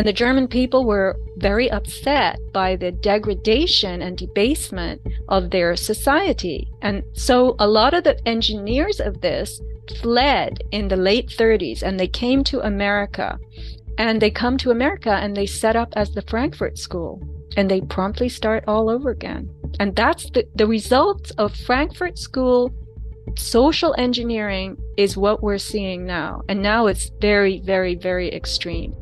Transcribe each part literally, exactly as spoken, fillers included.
And the German people were very upset by the degradation and debasement of their society. And so a lot of the engineers of this fled in the late thirties, and they came to America. And they come to America and they set up as the Frankfurt School. And they promptly start all over again. And that's the, the result of Frankfurt School social engineering is what we're seeing now. And now it's very, very, very extreme.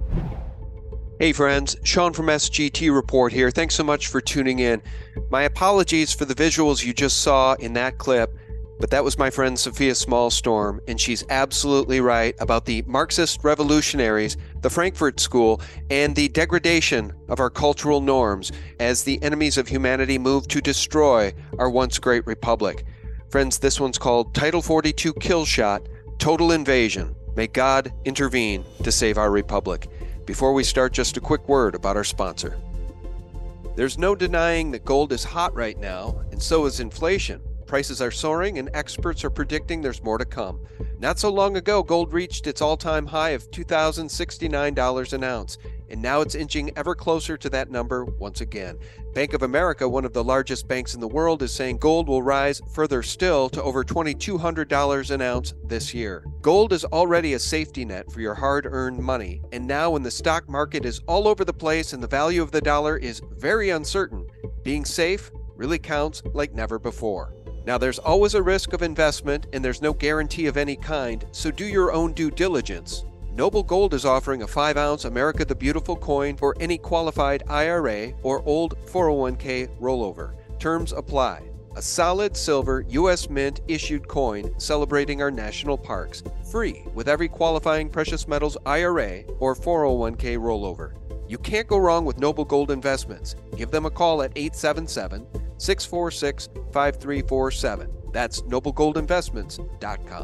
Hey friends, Sean from S G T Report here. Thanks so much for tuning in. My apologies for the visuals you just saw in that clip, but that was my friend Sophia Smallstorm, and she's absolutely right about the Marxist revolutionaries, the Frankfurt School, and the degradation of our cultural norms as the enemies of humanity move to destroy our once great republic. Friends, this one's called Title forty-two Kill Shot, Total Invasion. May God intervene to save our republic. Before we start, just a quick word about our sponsor. There's no denying that gold is hot right now, and so is inflation. Prices are soaring, and experts are predicting there's more to come. Not so long ago, gold reached its all-time high of two thousand sixty-nine dollars an ounce, and now it's inching ever closer to that number once again. Bank of America, one of the largest banks in the world, is saying gold will rise further still to over two thousand two hundred dollars an ounce this year. Gold is already a safety net for your hard-earned money, and now when the stock market is all over the place and the value of the dollar is very uncertain, being safe really counts like never before. Now, there's always a risk of investment, and there's no guarantee of any kind, so do your own due diligence. Noble Gold is offering a five ounce America the Beautiful coin for any qualified I R A or old four oh one k rollover. Terms apply. A solid silver U S Mint issued coin celebrating our national parks. Free with every qualifying precious metals I R A or four oh one k rollover. You can't go wrong with Noble Gold Investments. Give them a call at eight seven seven, six four six, five three four seven. That's noble gold investments dot com.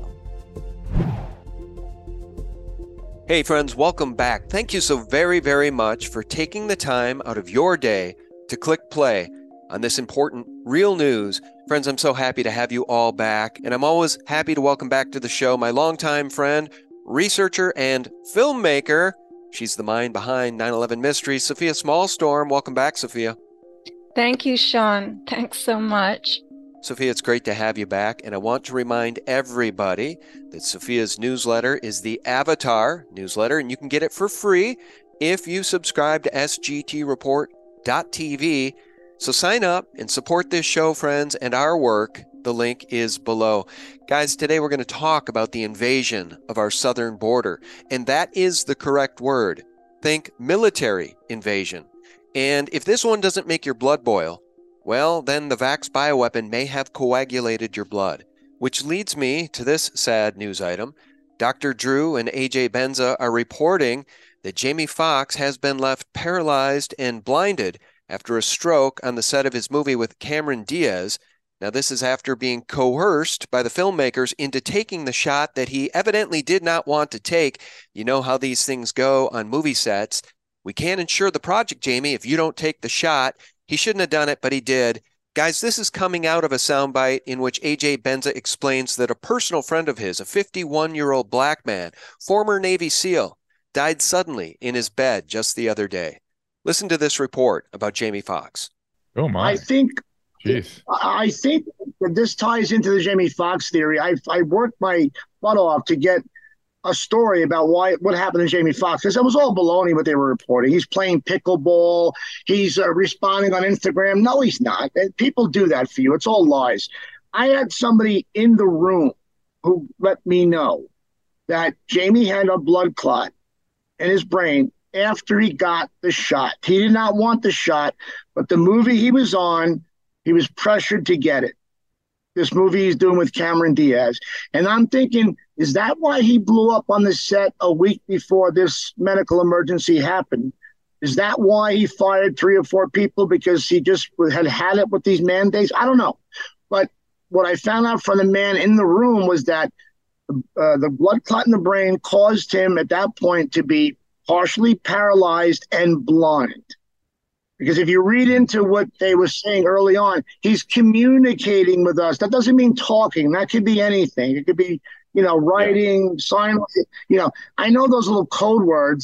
Hey friends, welcome back. Thank you so very, very much for taking the time out of your day to click play on this important real news. Friends, I'm so happy to have you all back, and I'm always happy to welcome back to the show my longtime friend, researcher, and filmmaker. She's the mind behind nine eleven Mysteries, Sophia Smallstorm. Welcome back, Sophia. Thank you, Sean. Thanks so much. Sophia, it's great to have you back, and I want to remind everybody that Sophia's newsletter is the Avatar newsletter, and you can get it for free if you subscribe to S G T report dot T V. So sign up and support this show, friends, and our work. The link is below. Guys, today we're going to talk about the invasion of our southern border, and that is the correct word. Think military invasion. And if this one doesn't make your blood boil, well, then the Vax bioweapon may have coagulated your blood. Which leads me to this sad news item. Doctor Drew and A J Benza are reporting that Jamie Foxx has been left paralyzed and blinded after a stroke on the set of his movie with Cameron Diaz. Now, this is after being coerced by the filmmakers into taking the shot that he evidently did not want to take. You know how these things go on movie sets. We can't insure the project, Jamie, if you don't take the shot. He shouldn't have done it, but he did. Guys, this is coming out of a soundbite in which A J Benza explains that a personal friend of his, a fifty-one-year-old black man, former Navy SEAL, died suddenly in his bed just the other day. Listen to this report about Jamie Foxx. Oh, my. I think, Jeez. I think that this ties into the Jamie Foxx theory. I I worked my butt off to get a story about why what happened to Jamie Foxx, because it was all baloney what they were reporting. He's playing pickleball. He's uh, responding on Instagram. No, he's not. People do that for you. It's all lies. I had somebody in the room who let me know that Jamie had a blood clot in his brain after he got the shot. He did not want the shot, but the movie he was on, he was pressured to get it. This movie he's doing with Cameron Diaz. And I'm thinking, is that why he blew up on the set a week before this medical emergency happened? Is that why he fired three or four people because he just had had it with these mandates? I don't know. But what I found out from the man in the room was that uh, the blood clot in the brain caused him at that point to be partially paralyzed and blind. Because if you read into what they were saying early on, he's communicating with us. That doesn't mean talking. That could be anything. It could be, you know, writing, sign, you know, I know those little code words.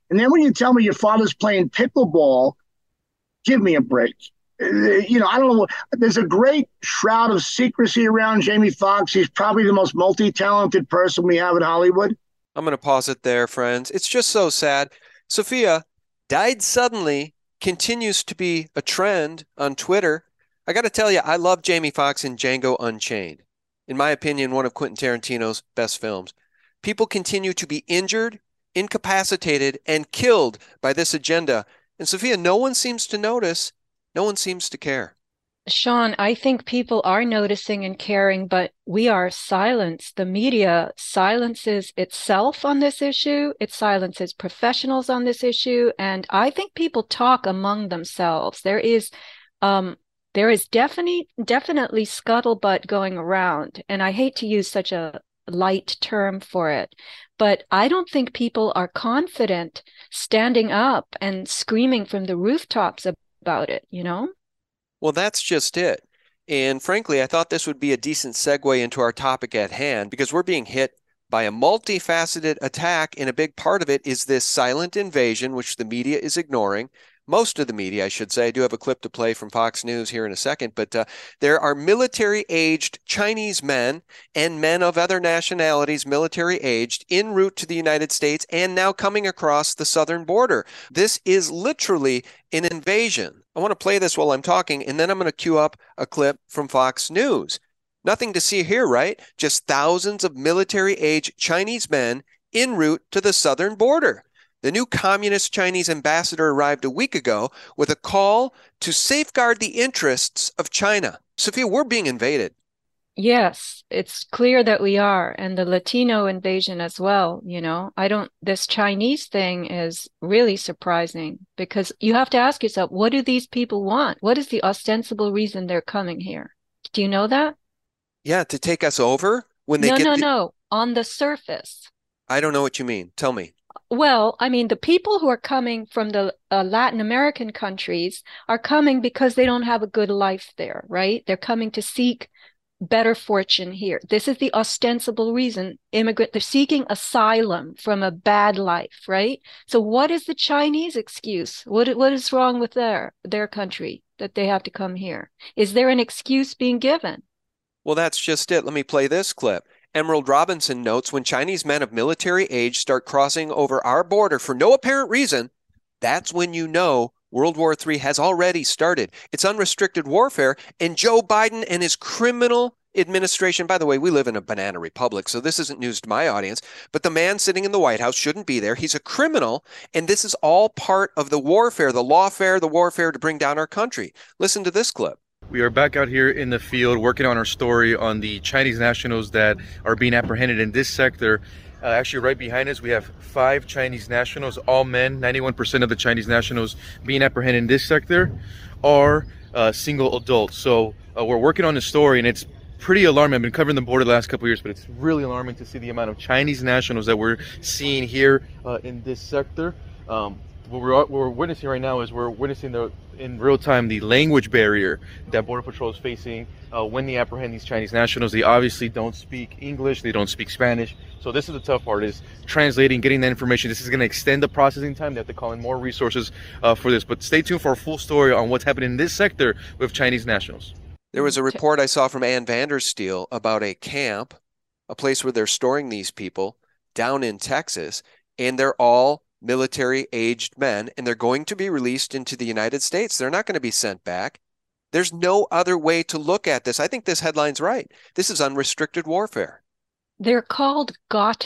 And then when you tell me your father's playing pickleball, give me a break. Uh, You know, I don't know. There's a great shroud of secrecy around Jamie Foxx. He's probably the most multi-talented person we have in Hollywood. I'm going to pause it there, friends. It's just so sad. Sophia died suddenly, continues to be a trend on Twitter. I got to tell you, I love Jamie Foxx in Django Unchained. In my opinion, one of Quentin Tarantino's best films. People continue to be injured, incapacitated, and killed by this agenda. And Sophia, no one seems to notice. No one seems to care. Sean, I think people are noticing and caring, but we are silenced. The media silences itself on this issue. It silences professionals on this issue. And I think people talk among themselves. There is um, there is definitely definitely scuttlebutt going around. And I hate to use such a light term for it, but I don't think people are confident standing up and screaming from the rooftops about it, you know? Well, that's just it. And frankly, I thought this would be a decent segue into our topic at hand because we're being hit by a multifaceted attack, and a big part of it is this silent invasion, which the media is ignoring. Most of the media, I should say. I do have a clip to play from Fox News here in a second, but uh, there are military-aged Chinese men and men of other nationalities, military-aged, en route to the United States and now coming across the southern border. This is literally an invasion. I want to play this while I'm talking, and then I'm going to cue up a clip from Fox News. Nothing to see here, right? Just thousands of military-aged Chinese men en route to the southern border. The new communist Chinese ambassador arrived a week ago with a call to safeguard the interests of China. Sophia, we're being invaded. Yes, it's clear that we are, and the Latino invasion as well, you know. I don't, this Chinese thing is really surprising because you have to ask yourself, what do these people want? What is the ostensible reason they're coming here? Do you know that? Yeah, to take us over when they No, get no, the... no. On the surface. I don't know what you mean. Tell me. Well, I mean, the people who are coming from the uh, Latin American countries are coming because they don't have a good life there, right? They're coming to seek better fortune here. This is the ostensible reason. Immigrant, they're seeking asylum from a bad life, right? So what is the Chinese excuse? What what is wrong with their their country that they have to come here? Is there an excuse being given? Well, that's just it. Let me play this clip. Emerald Robinson notes when Chinese men of military age start crossing over our border for no apparent reason, that's when you know World War Three has already started. It's unrestricted warfare, and Joe Biden and his criminal administration, by the way, we live in a banana republic, so this isn't news to my audience, but the man sitting in the White House shouldn't be there. He's a criminal, and this is all part of the warfare, the lawfare, the warfare to bring down our country. Listen to this clip. We are back out here in the field working on our story on the Chinese nationals that are being apprehended in this sector. Uh, actually, right behind us, we have five Chinese nationals, all men. ninety-one percent of the Chinese nationals being apprehended in this sector are uh, single adults. So uh, we're working on the story, and it's pretty alarming. I've been covering the border the last couple of years, but it's really alarming to see the amount of Chinese nationals that we're seeing here uh, in this sector. Um, what we're, what we're witnessing right now is we're witnessing the in real time the language barrier that Border Patrol is facing uh, when they apprehend these Chinese nationals. They obviously don't speak English, they don't speak Spanish, so this is the tough part, is translating, getting that information. This is going to extend the processing time. They have to call in more resources uh, for this, but stay tuned for a full story on what's happening in this sector with Chinese nationals. There was a report I saw from Ann Vandersteel about a camp, a place where they're storing these people down in Texas, and they're all military-aged men, and they're going to be released into the United States. They're not going to be sent back. There's no other way to look at this. I think this headline's right. This is unrestricted warfare. They're called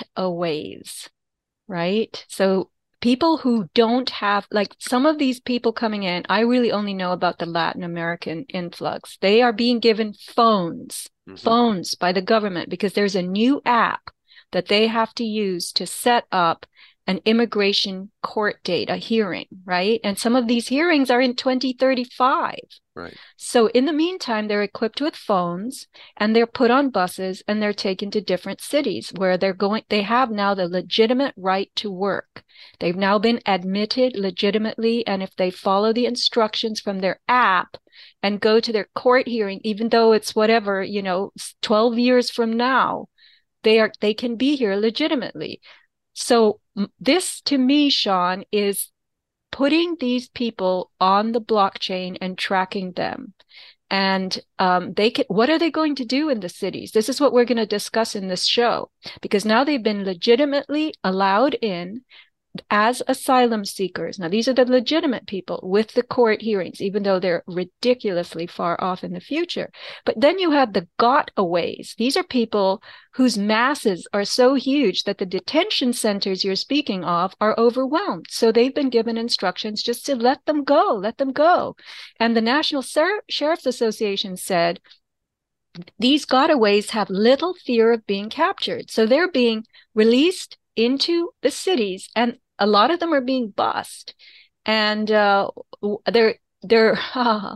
gotaways, right? So people who don't have, like some of these people coming in, I really only know about the Latin American influx. They are being given phones, mm-hmm. phones by the government because there's a new app that they have to use to set up an immigration court date, a hearing, right? And some of these hearings are in twenty thirty-five. Right. So in the meantime, they're equipped with phones and they're put on buses and they're taken to different cities where they're going, they have now the legitimate right to work. They've now been admitted legitimately. And if they follow the instructions from their app and go to their court hearing, even though it's whatever, you know, twelve years from now, they are, they can be here legitimately. So this, to me, Sean, is putting these people on the blockchain and tracking them. And um, they can, what are they going to do in the cities? This is what we're going to discuss in this show, because now they've been legitimately allowed in as asylum seekers. Now, these are the legitimate people with the court hearings, even though they're ridiculously far off in the future. But then you have the gotaways. These are people whose masses are so huge that the detention centers you're speaking of are overwhelmed. So they've been given instructions just to let them go, let them go. And the National Ser- Sheriff's Association said, these gotaways have little fear of being captured. So they're being released into the cities, and a lot of them are being bussed. And uh, they're they're uh,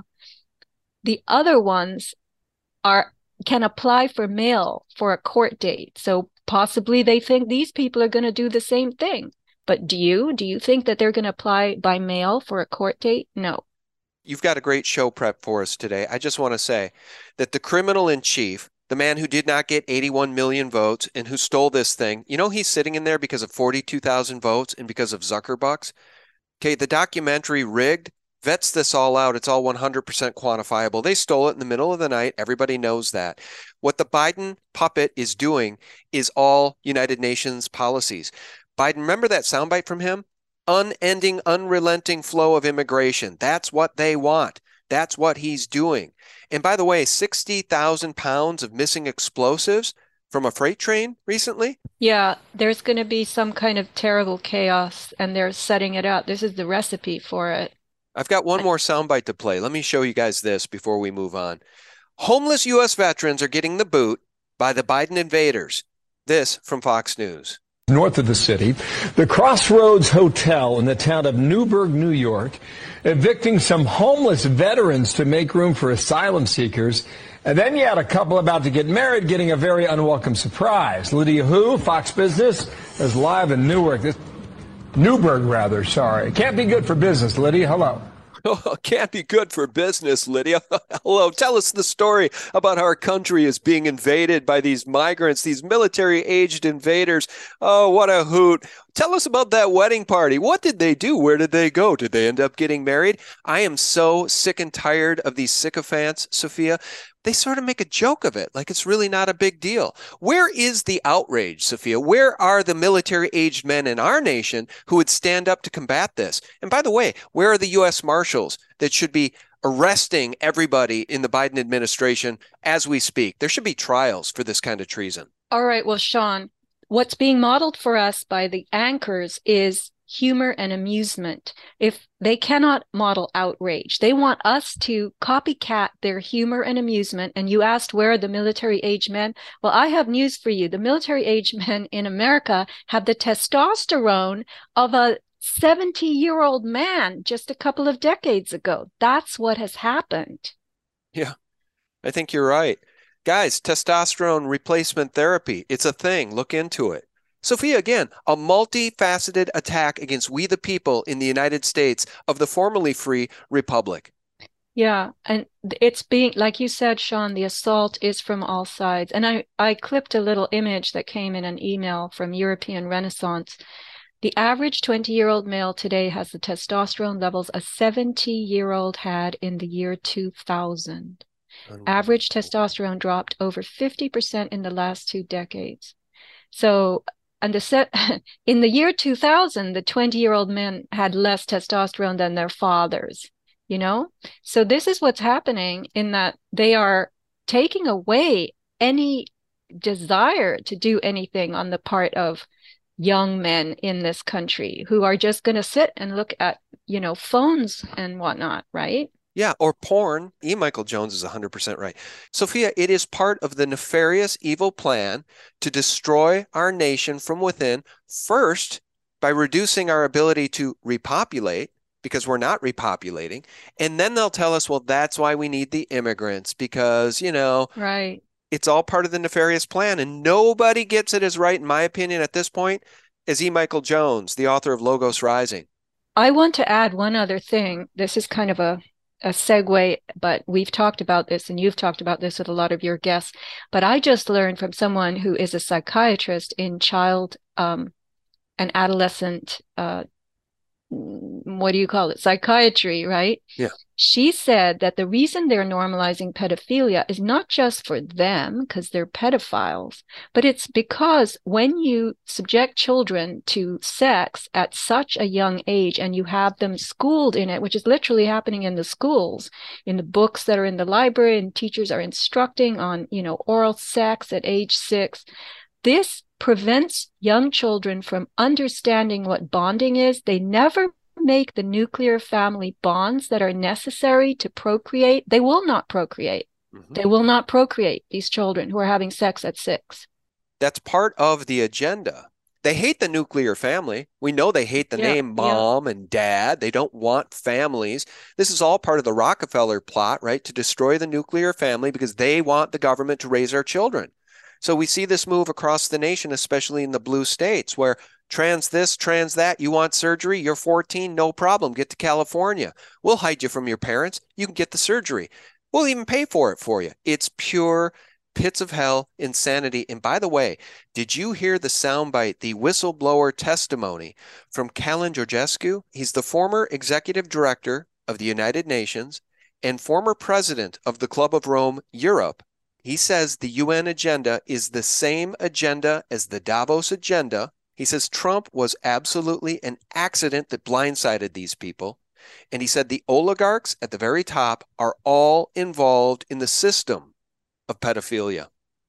the other ones are can apply for mail for a court date. So possibly they think these people are going to do the same thing. But do you do you think that they're going to apply by mail for a court date? No. You've got a great show prep for us today. I just want to say that the criminal in chief, the man who did not get eighty-one million votes and who stole this thing, you know, he's sitting in there because of forty-two thousand votes and because of Zuckerbucks. Okay, the documentary Rigged vets this all out. It's all one hundred percent quantifiable. They stole it in the middle of the night. Everybody knows that. What the Biden puppet is doing is all United Nations policies. Biden, remember that soundbite from him? Unending, unrelenting flow of immigration. That's what they want. That's what he's doing. And by the way, sixty thousand pounds of missing explosives from a freight train recently? Yeah, there's going to be some kind of terrible chaos, and they're setting it up. This is the recipe for it. I've got one more soundbite to play. Let me show you guys this before we move on. Homeless U S veterans are getting the boot by the Biden invaders. This from Fox News. North of the city, the Crossroads Hotel in the town of Newburgh, New York, evicting some homeless veterans to make room for asylum seekers. And then you had a couple about to get married getting a very unwelcome surprise. Lydia Hu, Fox Business, is live in Newark. This, Newburgh, rather, sorry. Can't be good for business. Lydia, hello. Oh, can't be good for business, Lydia. Hello. Tell us the story about how our country is being invaded by these migrants, these military-aged invaders. Oh, what a hoot. Tell us about that wedding party. What did they do? Where did they go? Did they end up getting married? I am so sick and tired of these sycophants, Sophia. They sort of make a joke of it, like it's really not a big deal. Where is the outrage, Sophia? Where are the military-aged men in our nation who would stand up to combat this? And by the way, where are the U S Marshals that should be arresting everybody in the Biden administration as we speak? There should be trials for this kind of treason. All right, well, Sean, what's being modeled for us by the anchors is humor and amusement. If they cannot model outrage, they want us to copycat their humor and amusement. And you asked, where are the military-aged men? Well, I have news for you. The military-aged men in America have the testosterone of a seventy-year-old man just a couple of decades ago. That's what has happened. Yeah, I think you're right. Guys, testosterone replacement therapy, it's a thing. Look into it. Sophia, again, a multifaceted attack against we the people in the United States of the formerly free republic. Yeah, and it's being, like you said, Sean, the assault is from all sides. And I, I clipped a little image that came in an email from European Renaissance. The average twenty-year-old male today has the testosterone levels a seventy-year-old had in the year two thousand. Average testosterone dropped over fifty percent in the last two decades. So, and the set, in the year two thousand, the twenty-year-old men had less testosterone than their fathers, you know? So this is what's happening, in that they are taking away any desire to do anything on the part of young men in this country who are just going to sit and look at, you know, phones and whatnot, right? Yeah, or porn. E. Michael Jones is one hundred percent right. Sophia, it is part of the nefarious evil plan to destroy our nation from within, first by reducing our ability to repopulate, because we're not repopulating. And then they'll tell us, well, that's why we need the immigrants, because, you know, right. It's all part of the nefarious plan. And nobody gets it as right, in my opinion, at this point, as E. Michael Jones, the author of Logos Rising. I want to add one other thing. This is kind of a a segue, but we've talked about this and you've talked about this with a lot of your guests. But I just learned from someone who is a psychiatrist in child um, and adolescent, uh, what do you call it? Psychiatry, right? Yeah. She said that the reason they're normalizing pedophilia is not just for them, because they're pedophiles, but it's because when you subject children to sex at such a young age and you have them schooled in it, which is literally happening in the schools, in the books that are in the library, and teachers are instructing on, you know, oral sex at age six, this prevents young children from understanding what bonding is. They never make the nuclear family bonds that are necessary to procreate. They will not procreate. Mm-hmm. They will not procreate, these children who are having sex at six. That's part of the agenda. They hate the nuclear family. We know they hate the yeah, name mom yeah. and dad. They don't want families. This is all part of the Rockefeller plot, right? To destroy the nuclear family because they want the government to raise our children. So we see this move across the nation, especially in the blue states, where trans this, trans that, you want surgery, you're fourteen, no problem, get to California. We'll hide you from your parents. You can get the surgery. We'll even pay for it for you. It's pure pits of hell insanity. And by the way, did you hear the soundbite, the whistleblower testimony from Calin Georgescu? He's the former executive director of the United Nations and former president of the Club of Rome Europe. He says the U N agenda is the same agenda as the Davos agenda. He says Trump was absolutely an accident that blindsided these people. And he said the oligarchs at the very top are all involved in the system of pedophilia.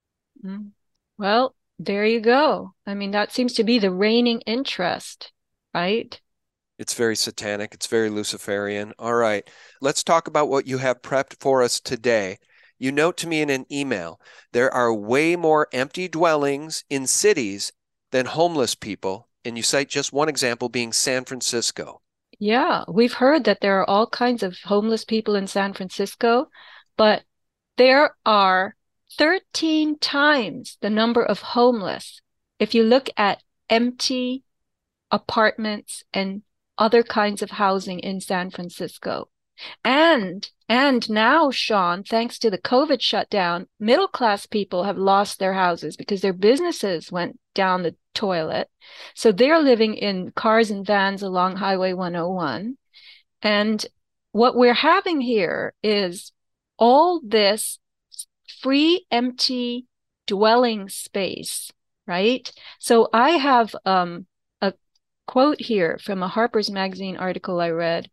Well, there you go. I mean, that seems to be the reigning interest, right? It's very satanic. It's very Luciferian. All right. Let's talk about what you have prepped for us today. You note to me in an email, there are way more empty dwellings in cities than homeless people. And you cite just one example being San Francisco. Yeah, we've heard that there are all kinds of homeless people in San Francisco, but there are thirteen times the number of homeless if you look at empty apartments and other kinds of housing in San Francisco. And and now, Sean, thanks to the COVID shutdown, middle-class people have lost their houses because their businesses went down the toilet. So they're living in cars and vans along Highway one oh one. And what we're having here is all this free, empty dwelling space, right? So I have um, a quote here from a Harper's Magazine article I read.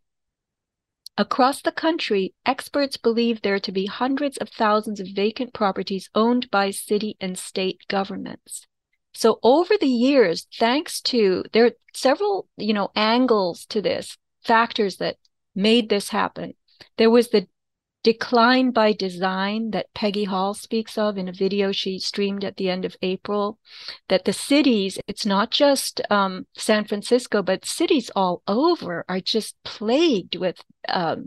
Across the country, experts believe there to be hundreds of thousands of vacant properties owned by city and state governments. So over the years, thanks to, there are several, you know, angles to this, factors that made this happen. There was the decline by design that Peggy Hall speaks of in a video she streamed at the end of April, that the cities, it's not just um, San Francisco, but cities all over are just plagued with um,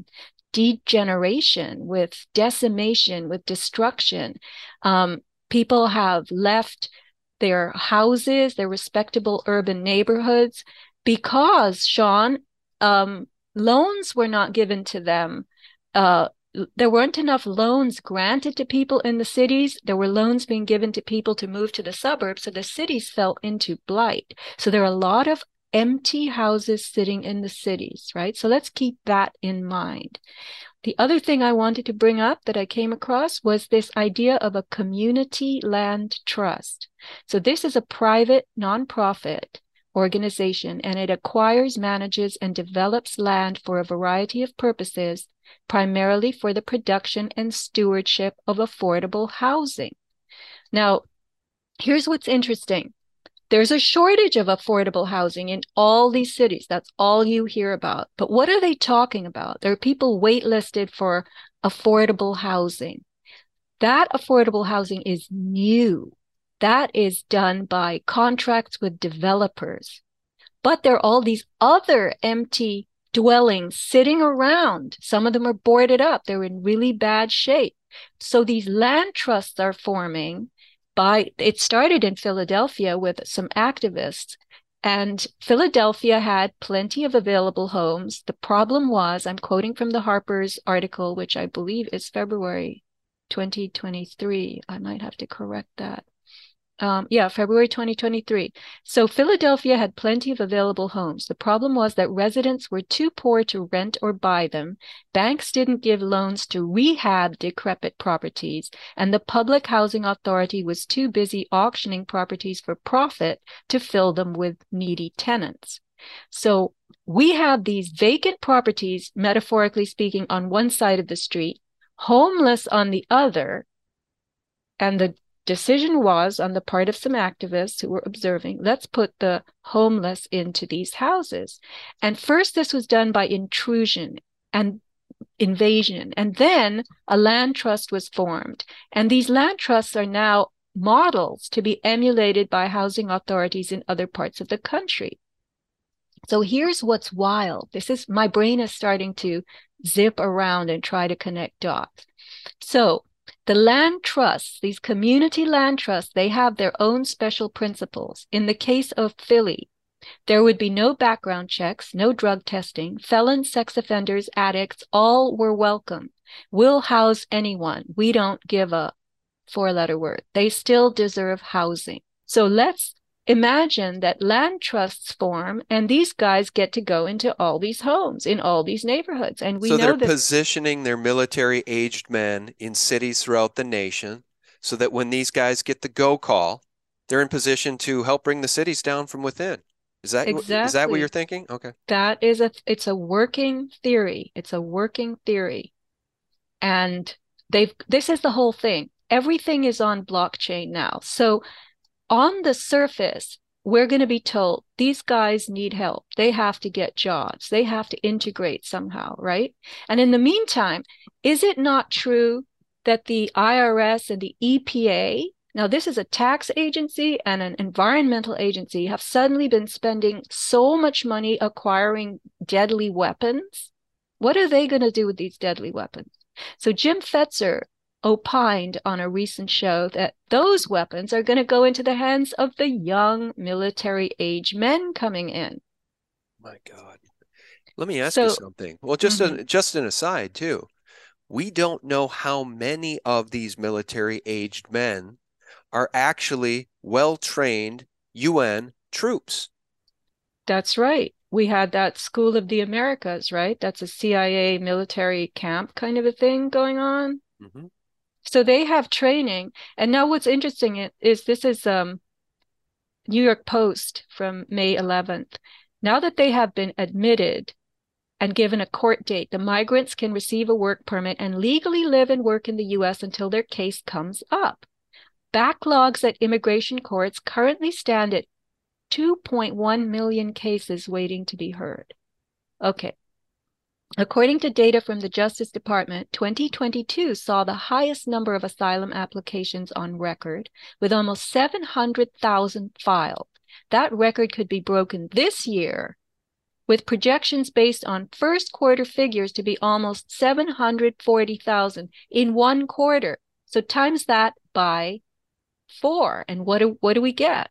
degeneration, with decimation, with destruction. Um, people have left their houses, their respectable urban neighborhoods, because, Sean, um, loans were not given to them. Uh, There weren't enough loans granted to people in the cities. There were loans being given to people to move to the suburbs. So the cities fell into blight. So there are a lot of empty houses sitting in the cities, right? So let's keep that in mind. The other thing I wanted to bring up that I came across was this idea of a community land trust. So this is a private nonprofit organization, and it acquires, manages, and develops land for a variety of purposes, primarily for the production and stewardship of affordable housing. Now, here's what's interesting. There's a shortage of affordable housing in all these cities. That's all you hear about. But what are they talking about? There are people waitlisted for affordable housing. That affordable housing is new. That is done by contracts with developers. But there are all these other empty dwellings sitting around. Some of them are boarded up. They're in really bad shape. So these land trusts are forming by, it started in Philadelphia with some activists, and Philadelphia had plenty of available homes. The problem was, I'm quoting from the Harper's article, which I believe is February twenty twenty-three. I might have to correct that. Um, yeah, February twenty twenty-three. So Philadelphia had plenty of available homes. The problem was that residents were too poor to rent or buy them. Banks didn't give loans to rehab decrepit properties, and the Public Housing Authority was too busy auctioning properties for profit to fill them with needy tenants. So we have these vacant properties, metaphorically speaking, on one side of the street, homeless on the other, and the decision was on the part of some activists who were observing, let's put the homeless into these houses. And first, this was done by intrusion and invasion. And then a land trust was formed. And these land trusts are now models to be emulated by housing authorities in other parts of the country. So here's what's wild. This is, my brain is starting to zip around and try to connect dots. So the land trusts, these community land trusts, they have their own special principles. In the case of Philly, there would be no background checks, no drug testing. Felons, sex offenders, addicts, all were welcome. We'll house anyone. We don't give a four-letter word. They still deserve housing. So let's imagine that land trusts form and these guys get to go into all these homes in all these neighborhoods. And we so know they're that positioning their military-aged men in cities throughout the nation so that when these guys get the go call, they're in position to help bring the cities down from within. Is that, exactly. is that what you're thinking? Okay. That is a, it's a working theory. It's a working theory. And they've, this is the whole thing. Everything is on blockchain now. So on the surface, we're going to be told these guys need help. They have to get jobs. They have to integrate somehow, right? And in the meantime, is it not true that the I R S and the E P A, now this is a tax agency and an environmental agency, have suddenly been spending so much money acquiring deadly weapons? What are they going to do with these deadly weapons? So Jim Fetzer opined on a recent show that those weapons are going to go into the hands of the young military-age men coming in. My God. Let me ask So, you something. Well, just, mm-hmm. a, just an aside, too. We don't know how many of these military-aged men are actually well-trained U N troops. That's right. We had that School of the Americas, right? That's a C I A military camp kind of a thing going on. Mm-hmm. So they have training. And now what's interesting is this is um, New York Post from May eleventh. Now that they have been admitted and given a court date, the migrants can receive a work permit and legally live and work in the U S until their case comes up. Backlogs at immigration courts currently stand at two point one million cases waiting to be heard. Okay. According to data from the Justice Department, twenty twenty-two saw the highest number of asylum applications on record, with almost seven hundred thousand filed. That record could be broken this year, with projections based on first quarter figures to be almost seven hundred forty thousand in one quarter. So times that by four. And what do, what do we get?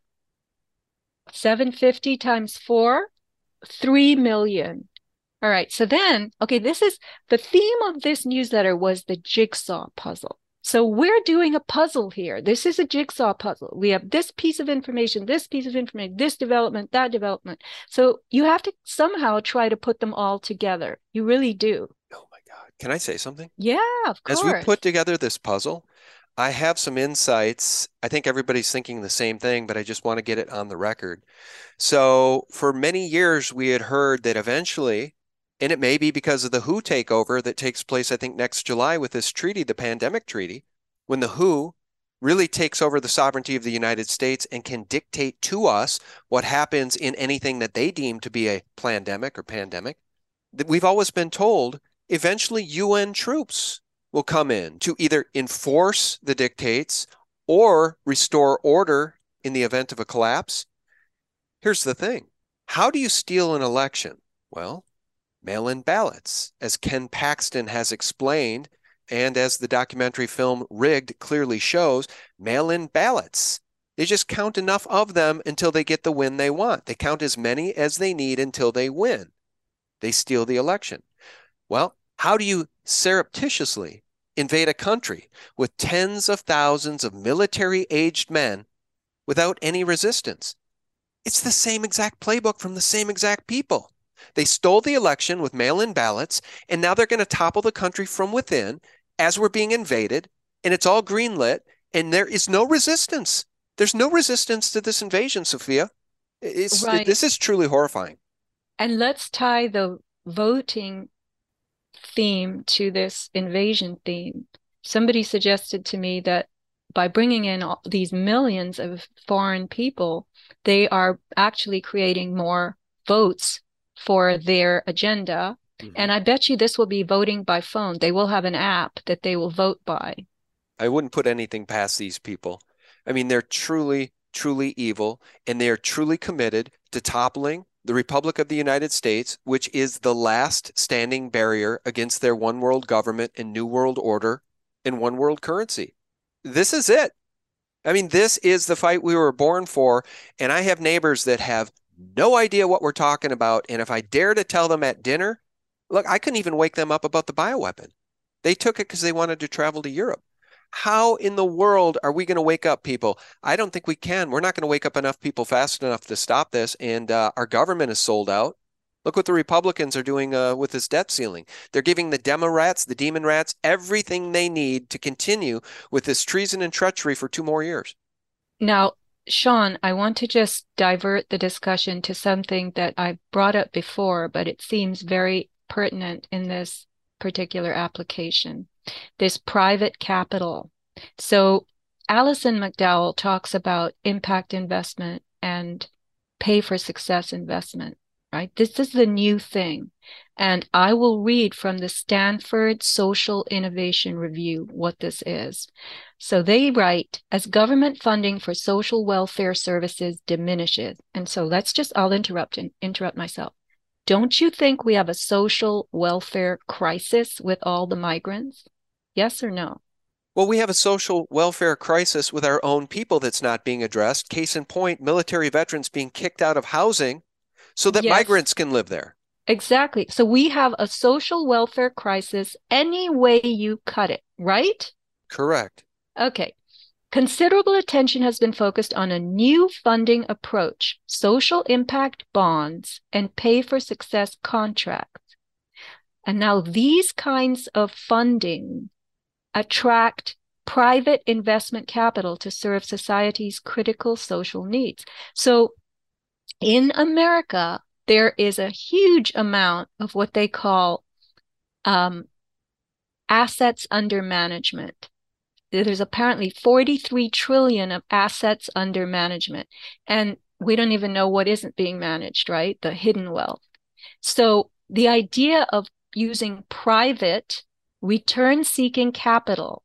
seven hundred fifty times four, three million. All right, so then, okay, this is the theme of this newsletter was the jigsaw puzzle. So we're doing a puzzle here. This is a jigsaw puzzle. We have this piece of information, this piece of information, this development, that development. So you have to somehow try to put them all together. You really do. Oh my God. Can I say something? Yeah, of course. As we put together this puzzle, I have some insights. I think everybody's thinking the same thing, but I just want to get it on the record. So for many years, we had heard that eventually, and it may be because of the W H O takeover that takes place, I think, next July with this treaty, the pandemic treaty, when the W H O really takes over the sovereignty of the United States and can dictate to us what happens in anything that they deem to be a plandemic or pandemic. That we've always been told eventually U N troops will come in to either enforce the dictates or restore order in the event of a collapse. Here's the thing. How do you steal an election? Well, mail-in ballots, as Ken Paxton has explained, and as the documentary film Rigged clearly shows, mail-in ballots. They just count enough of them until they get the win they want. They count as many as they need until they win. They steal the election. Well, how do you surreptitiously invade a country with tens of thousands of military-aged men without any resistance. It's the same exact playbook from the same exact people. They stole the election with mail-in ballots, and now they're going to topple the country from within as we're being invaded, and it's all greenlit, and there is no resistance. There's no resistance to this invasion, Sophia. It's, Right. it, this is truly horrifying. And let's tie the voting theme to this invasion theme. Somebody suggested to me that by bringing in all these millions of foreign people, they are actually creating more votes for their agenda. Mm-hmm. And I bet you this will be voting by phone. They will have an app that they will vote by. I wouldn't put anything past these people. I mean, they're truly, truly evil, and they are truly committed to toppling the Republic of the United States, which is the last standing barrier against their one world government and new world order and one world currency. This is it. I mean, this is the fight we were born for. And I have neighbors that have no idea what we're talking about. And if I dare to tell them at dinner, look, I couldn't even wake them up about the bioweapon. They took it because they wanted to travel to Europe. How in the world are we going to wake up people? I don't think we can. We're not going to wake up enough people fast enough to stop this. And uh, our government is sold out. Look what the Republicans are doing uh, with this debt ceiling. They're giving the demo rats, the demon rats, everything they need to continue with this treason and treachery for two more years. Now, Sean, I want to just divert the discussion to something that I brought up before, but it seems very pertinent in this particular application, this private capital. So Alison McDowell talks about impact investment and pay for success investment. Right? This is the new thing. And I will read from the Stanford Social Innovation Review what this is. So they write, as government funding for social welfare services diminishes, and so let's just, I'll interrupt and interrupt myself. Don't you think we have a social welfare crisis with all the migrants? Yes or no? Well, we have a social welfare crisis with our own people that's not being addressed. Case in point, military veterans being kicked out of housing so that yes. migrants can live there. Exactly. So we have a social welfare crisis any way you cut it, right? Correct. Okay. Considerable attention has been focused on a new funding approach, social impact bonds and pay for success contracts. And now these kinds of funding attract private investment capital to serve society's critical social needs. So in America, there is a huge amount of what they call um, assets under management. There's apparently forty-three trillion of assets under management. And we don't even know what isn't being managed, right? The hidden wealth. So the idea of using private return-seeking capital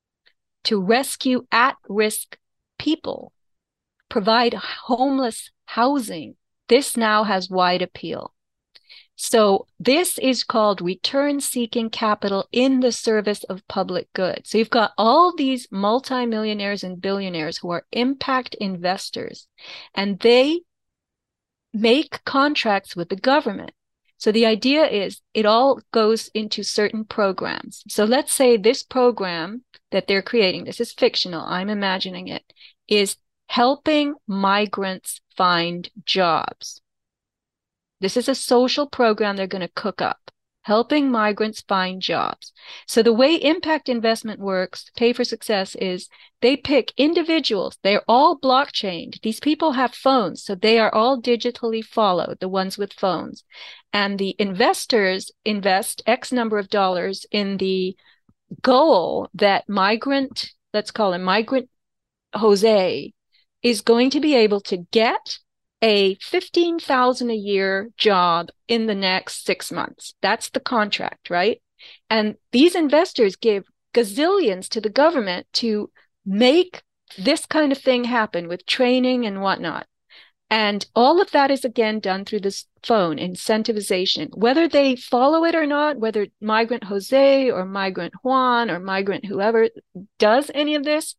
to rescue at-risk people, provide homeless housing, this now has wide appeal. So this is called return-seeking capital in the service of public good. So you've got all these multimillionaires and billionaires who are impact investors, and they make contracts with the government. So the idea is it all goes into certain programs. So let's say this program that they're creating, this is fictional, I'm imagining it, is helping migrants find jobs. This is a social program they're going to cook up, helping migrants find jobs. So the way impact investment works, pay for success, is they pick individuals. They're all blockchained. These people have phones, so they are all digitally followed, the ones with phones. And the investors invest X number of dollars in the goal that migrant, let's call him migrant Jose, is going to be able to get a fifteen thousand dollars a year job in the next six months. That's the contract, right? And these investors give gazillions to the government to make this kind of thing happen with training and whatnot. And all of that is, again, done through this phone incentivization. Whether they follow it or not, whether migrant Jose or migrant Juan or migrant whoever does any of this,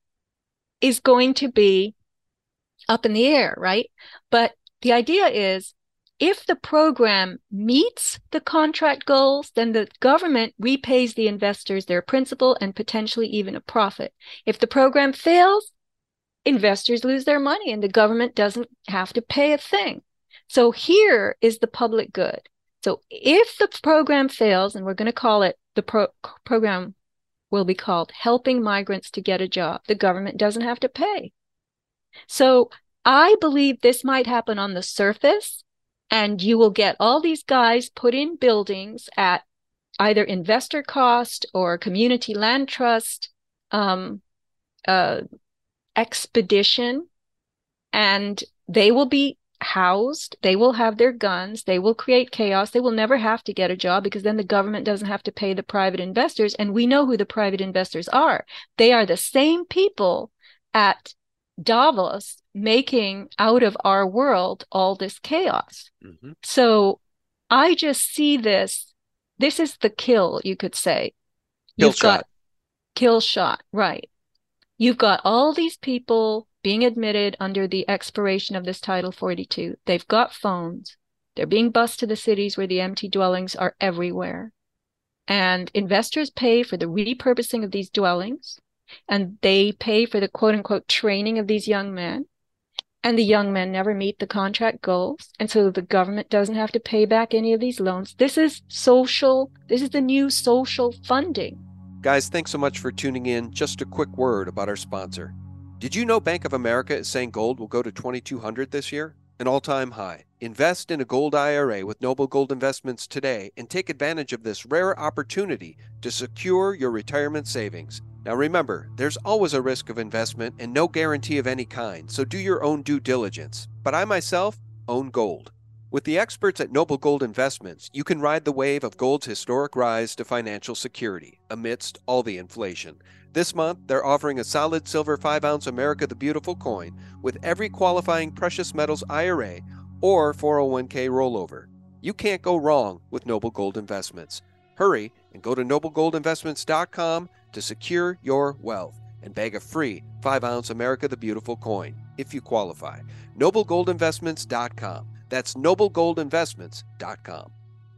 is going to be up in the air, right? But the idea is, if the program meets the contract goals, then the government repays the investors their principal and potentially even a profit. If the program fails, investors lose their money and the government doesn't have to pay a thing. So here is the public good. So if the program fails, and we're going to call it, the pro program will be called Helping Migrants to Get a Job, the government doesn't have to pay. So I believe this might happen on the surface, and you will get all these guys put in buildings at either investor cost or community land trust um, uh, expedition, and they will be housed, they will have their guns, they will create chaos, they will never have to get a job because then the government doesn't have to pay the private investors, and we know who the private investors are. They are the same people at Davos making out of our world all this chaos. Mm-hmm. So I just see this, this is the kill, you could say. Kill You've shot. got kill shot, right. You've got all these people being admitted under the expiration of this Title forty-two. They've got phones. They're being bused to the cities where the empty dwellings are everywhere. And investors pay for the repurposing of these dwellings, and they pay for the quote-unquote training of these young men. And the young men never meet the contract goals, and so the government doesn't have to pay back any of these loans. This is social, this is the new social funding. Guys, thanks so much for tuning in. Just a quick word about our sponsor. Did you know Bank of America is saying gold will go to twenty-two hundred this year? An all-time high. Invest in a gold I R A with Noble Gold Investments today and take advantage of this rare opportunity to secure your retirement savings. Now remember, there's always a risk of investment and no guarantee of any kind, so do your own due diligence. But I myself own gold. With the experts at Noble Gold Investments, you can ride the wave of gold's historic rise to financial security amidst all the inflation. This month, they're offering a solid silver five ounce America the Beautiful coin with every qualifying precious metals I R A or four oh one K rollover. You can't go wrong with Noble Gold Investments. Hurry and go to noble gold investments dot com to secure your wealth and bag a free five ounce America the Beautiful coin if you qualify. noble gold investments dot com. That's noble gold investments dot com.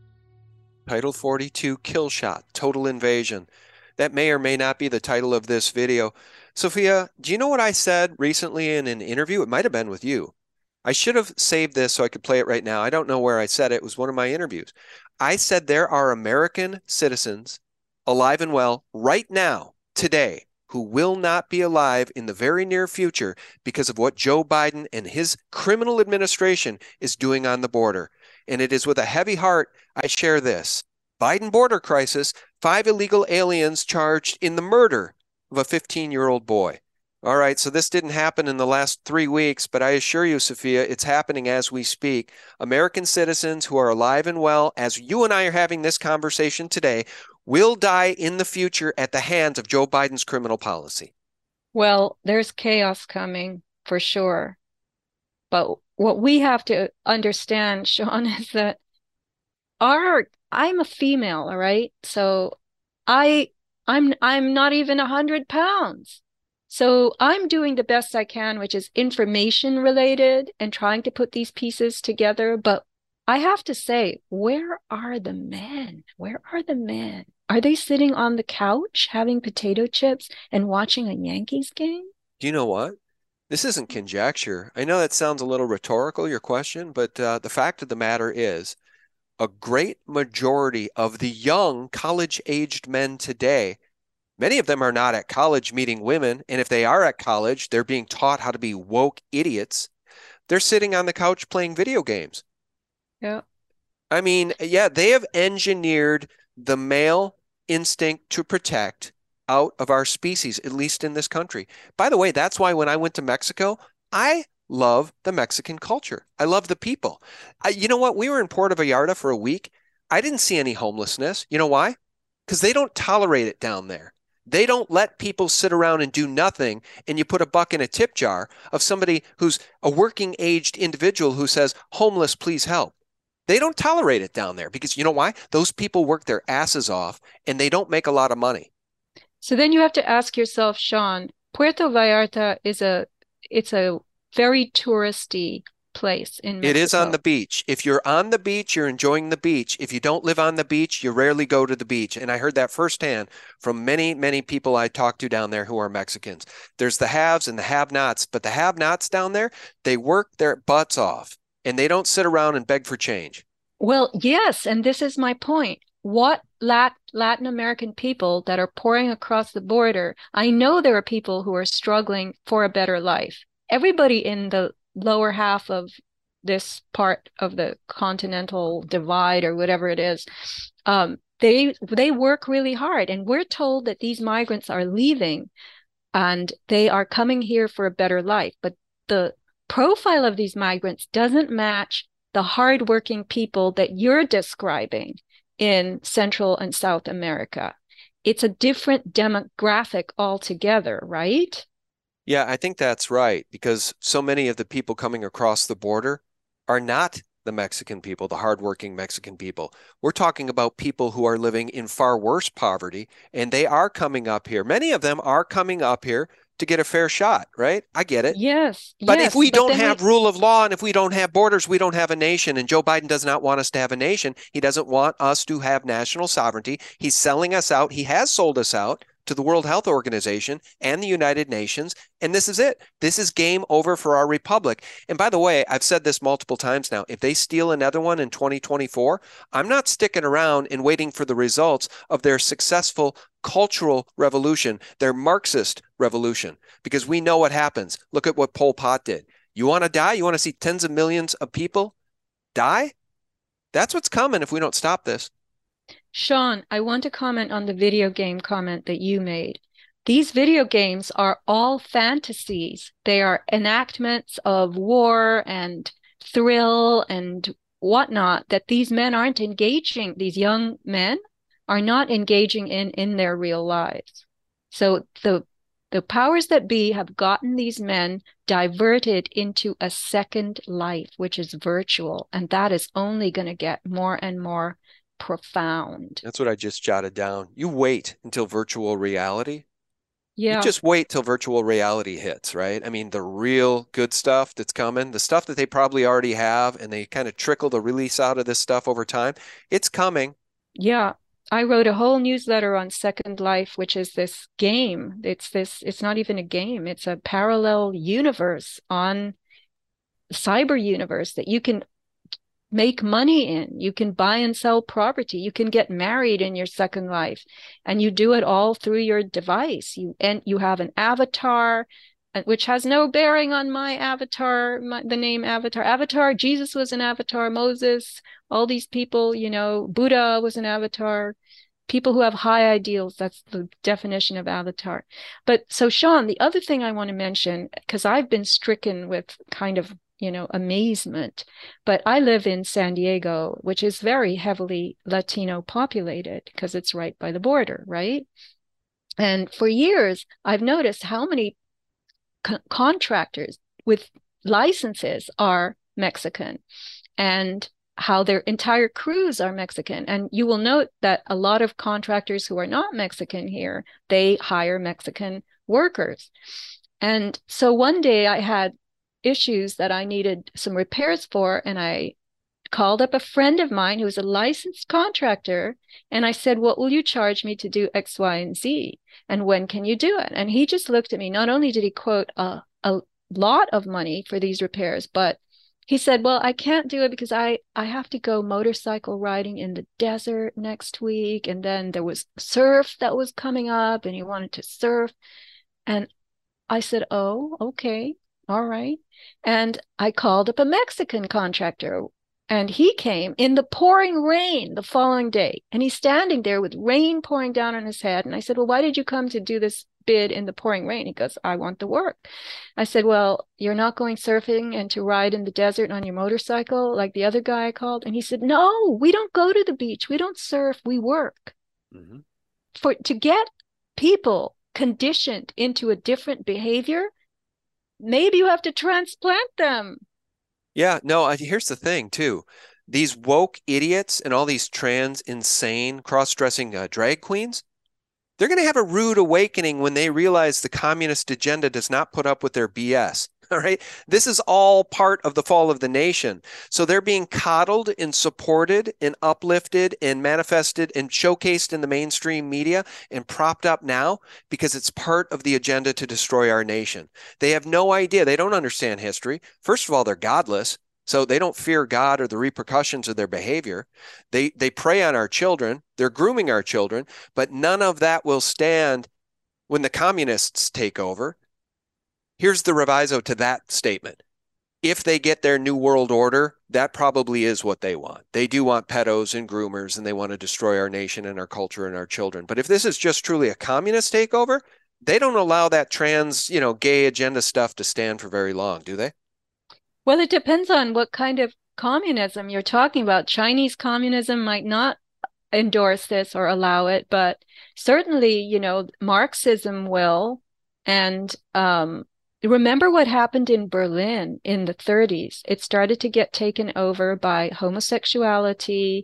Title forty-two Kill Shot, Total Invasion. That may or may not be the title of this video. Sophia, do you know what I said recently in an interview? It might have been with you. I should have saved this so I could play it right now. I don't know where I said it. It was one of my interviews. I said there are American citizens alive and well right now, today, who will not be alive in the very near future because of what Joe Biden and his criminal administration is doing on the border. And it is with a heavy heart I share this. Biden border crisis, five illegal aliens charged in the murder of a fifteen-year-old boy. All right, so this didn't happen in the last three weeks, but I assure you, Sophia, it's happening as we speak. American citizens who are alive and well, as you and I are having this conversation today, will die in the future at the hands of Joe Biden's criminal policy. Well, there's chaos coming for sure. But what we have to understand, Sean, is that our I'm a female, all right? So I I'm I'm not even a hundred pounds. So I'm doing the best I can, which is information related and trying to put these pieces together. But I have to say, where are the men? Where are the men? Are they sitting on the couch having potato chips and watching a Yankees game? Do you know what? This isn't conjecture. I know that sounds a little rhetorical, your question, but uh, the fact of the matter is a great majority of the young college-aged men today, many of them are not at college meeting women, and if they are at college, they're being taught how to be woke idiots. They're sitting on the couch playing video games. Yeah. I mean, yeah, they have engineered the male instinct to protect out of our species, at least in this country. By the way, that's why when I went to Mexico, I love the Mexican culture. I love the people. I, you know what? We were in Puerto Vallarta for a week. I didn't see any homelessness. You know why? Because they don't tolerate it down there. They don't let people sit around and do nothing, and you put a buck in a tip jar of somebody who's a working aged individual who says, homeless, please help. They don't tolerate it down there because you know why? Those people work their asses off and they don't make a lot of money. So then you have to ask yourself, Sean, Puerto Vallarta is a, it's a very touristy place in Mexico. It is on the beach. If you're on the beach, you're enjoying the beach. If you don't live on the beach, you rarely go to the beach. And I heard that firsthand from many, many people I talked to down there who are Mexicans. There's the haves and the have-nots, but the have-nots down there, they work their butts off and they don't sit around and beg for change. Well, yes, and this is my point. What Lat Latin American people that are pouring across the border, I know there are people who are struggling for a better life. Everybody in the lower half of this part of the continental divide or whatever it is, um, they they work really hard. And we're told that these migrants are leaving and they are coming here for a better life. But the profile of these migrants doesn't match the hardworking people that you're describing in Central and South America. It's a different demographic altogether, right? Yeah, I think that's right, because so many of the people coming across the border are not the Mexican people, the hardworking Mexican people. We're talking about people who are living in far worse poverty, and they are coming up here. Many of them are coming up here to get a fair shot, right? I get it. Yes. But yes, if we but don't then have we- rule of law and if we don't have borders, we don't have a nation. And Joe Biden does not want us to have a nation. He doesn't want us to have national sovereignty. He's selling us out. He has sold us out to the World Health Organization and the United Nations. And this is it. This is game over for our republic. And by the way, I've said this multiple times now. If they steal another one in twenty twenty-four, I'm not sticking around and waiting for the results of their successful cultural revolution, their Marxist revolution, because we know what happens. Look at what Pol Pot did. You want to die? You want to see tens of millions of people die? That's what's coming if we don't stop this. Sean, I want to comment on the video game comment that you made. These video games are all fantasies. They are enactments of war and thrill and whatnot that these men aren't engaging, these young men are not engaging in in their real lives. So the the powers that be have gotten these men diverted into a second life, which is virtual, and that is only going to get more and more profound. That's what I just jotted down. You wait until virtual reality. Yeah. You just wait till virtual reality hits, right? I mean, the real good stuff that's coming, the stuff that they probably already have, and they kind of trickle the release out of this stuff over time. It's coming. Yeah. I wrote a whole newsletter on Second Life, which is this game. It's this, it's not even a game. It's a parallel universe on cyber universe that you can make money in. You can buy and sell property. You can get married in your second life, and you do it all through your device. You and you have an avatar, which has no bearing on my avatar, my, the name Avatar. Avatar, Jesus was an avatar, Moses, all these people, you know, Buddha was an avatar. People who have high ideals, that's the definition of avatar. But so, Sean, the other thing I want to mention, because I've been stricken with kind of you know, amazement. But I live in San Diego, which is very heavily Latino populated because it's right by the border, right? And for years, I've noticed how many co- contractors with licenses are Mexican and how their entire crews are Mexican. And you will note that a lot of contractors who are not Mexican here, they hire Mexican workers. And so one day I had issues that I needed some repairs for, and I called up a friend of mine who was a licensed contractor, and I said, what will you charge me to do X, Y, and Z? And when can you do it? And he just looked at me. Not only did he quote a, a lot of money for these repairs, but he said, well, I can't do it because I, I have to go motorcycle riding in the desert next week. And then there was surf that was coming up, and he wanted to surf. And I said, oh, okay. All right. And I called up a Mexican contractor, and he came in the pouring rain the following day. And he's standing there with rain pouring down on his head. And I said, well, why did you come to do this bid in the pouring rain? He goes, I want the work. I said, well, you're not going surfing and to ride in the desert on your motorcycle like the other guy I called? And he said, no, we don't go to the beach. We don't surf. We work. Mm-hmm. For to get people conditioned into a different behavior, maybe you have to transplant them. Yeah, no, here's the thing, too. These woke idiots and all these trans, insane, cross-dressing uh, drag queens, they're going to have a rude awakening when they realize the communist agenda does not put up with their B S. All right. This is all part of the fall of the nation. So they're being coddled and supported and uplifted and manifested and showcased in the mainstream media and propped up now because it's part of the agenda to destroy our nation. They have no idea. They don't understand history. First of all, they're godless. So they don't fear God or the repercussions of their behavior. They they prey on our children. They're grooming our children, but none of that will stand when the communists take over. Here's the reviso to that statement. If they get their new world order, that probably is what they want. They do want pedos and groomers, and they want to destroy our nation and our culture and our children. But if this is just truly a communist takeover, they don't allow that trans, you know, gay agenda stuff to stand for very long, do they? Well, it depends on what kind of communism you're talking about. Chinese communism might not endorse this or allow it, but certainly, you know, Marxism will. And um, remember what happened in Berlin in the thirties. It started to get taken over by homosexuality,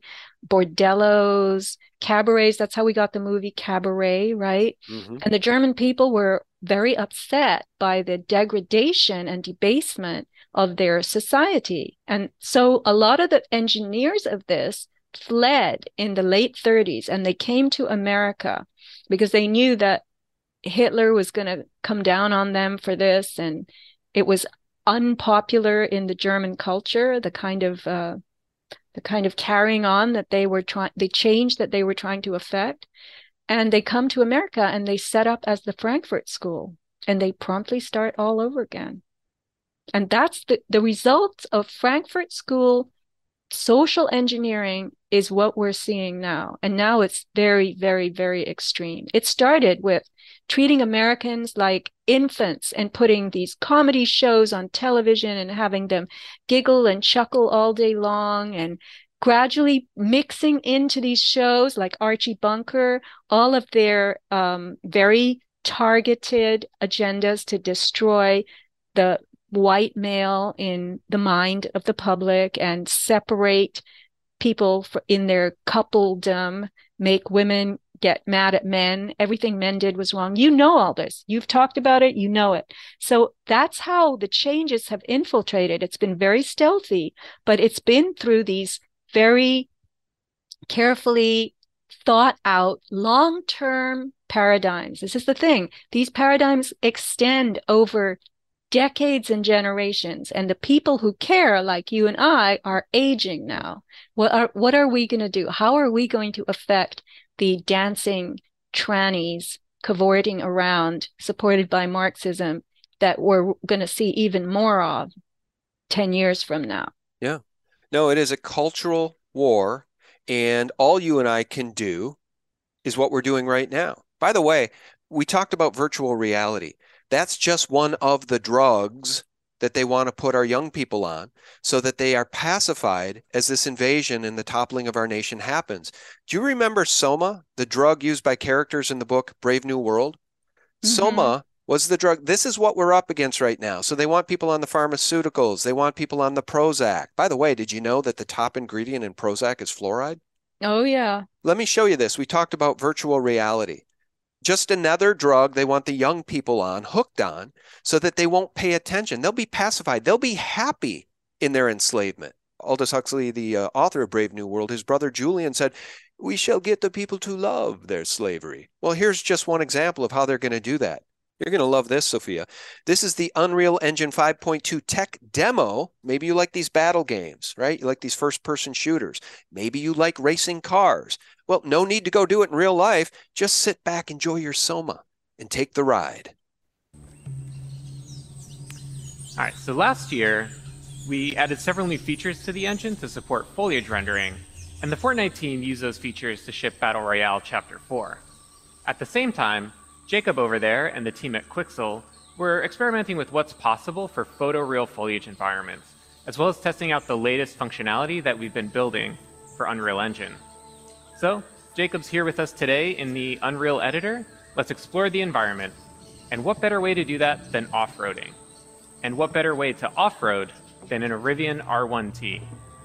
bordellos, cabarets. That's how we got the movie Cabaret, right? Mm-hmm. And the German people were very upset by the degradation and debasement of their society. And so a lot of the engineers of this fled in the late thirties, and they came to America because they knew that Hitler was going to come down on them for this, and it was unpopular in the German culture, the kind of uh, the kind of carrying on that they were trying, the change that they were trying to effect. And they come to America and they set up as the Frankfurt School, and they promptly start all over again. And that's the, the results of Frankfurt School social engineering is what we're seeing now. And now it's very, very, very extreme. It started with treating Americans like infants and putting these comedy shows on television and having them giggle and chuckle all day long, and gradually mixing into these shows like Archie Bunker, all of their um, very targeted agendas to destroy the white male in the mind of the public and separate people for, in their coupledom, make women get mad at men. Everything men did was wrong. You know all this. You've talked about it. You know it. So that's how the changes have infiltrated. It's been very stealthy, but it's been through these very carefully thought out long-term paradigms. This is the thing. These paradigms extend over decades and generations, and the people who care, like you and I, are aging now. What are what are we going to do? How are we going to affect the dancing trannies cavorting around, supported by Marxism, that we're going to see even more of ten years from now? Yeah. No, it is a cultural war, and all you and I can do is what we're doing right now. By the way, we talked about virtual reality. That's just one of the drugs that they want to put our young people on so that they are pacified as this invasion and the toppling of our nation happens. Do you remember Soma, the drug used by characters in the book Brave New World? Mm-hmm. Soma was the drug. This is what we're up against right now. So they want people on the pharmaceuticals. They want people on the Prozac. By the way, did you know that the top ingredient in Prozac is fluoride? Oh, yeah. Let me show you this. We talked about virtual reality. Just another drug they want the young people on, hooked on, so that they won't pay attention. They'll be pacified. They'll be happy in their enslavement. Aldous Huxley, the uh, author of Brave New World, his brother Julian said, "We shall get the people to love their slavery." Well, here's just one example of how they're going to do that. You're going to love this, Sophia. This is the Unreal Engine five point two tech demo. Maybe you like these battle games, right? You like these first-person shooters. Maybe you like racing cars. Well, no need to go do it in real life. Just sit back, enjoy your Soma, and take the ride. All right, so last year, we added several new features to the engine to support foliage rendering, and the Fortnite team used those features to ship Battle Royale Chapter four. At the same time, Jacob over there and the team at Quixel were experimenting with what's possible for photoreal foliage environments, as well as testing out the latest functionality that we've been building for Unreal Engine. So, Jacob's here with us today in the Unreal Editor. Let's explore the environment. And what better way to do that than off-roading? And what better way to off-road than in a Rivian R one T?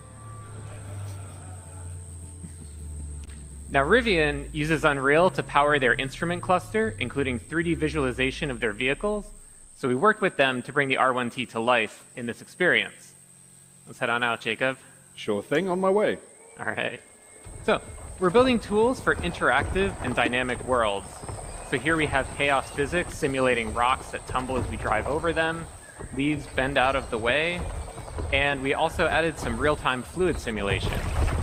Now, Rivian uses Unreal to power their instrument cluster, including three D visualization of their vehicles, So we worked with them to bring the R one T to life in this experience. Let's head on out, Jacob. Sure thing, on my way. All right. So we're building tools for interactive and dynamic worlds. So here we have chaos physics simulating rocks that tumble as we drive over them, leaves bend out of the way, and we also added some real-time fluid simulation.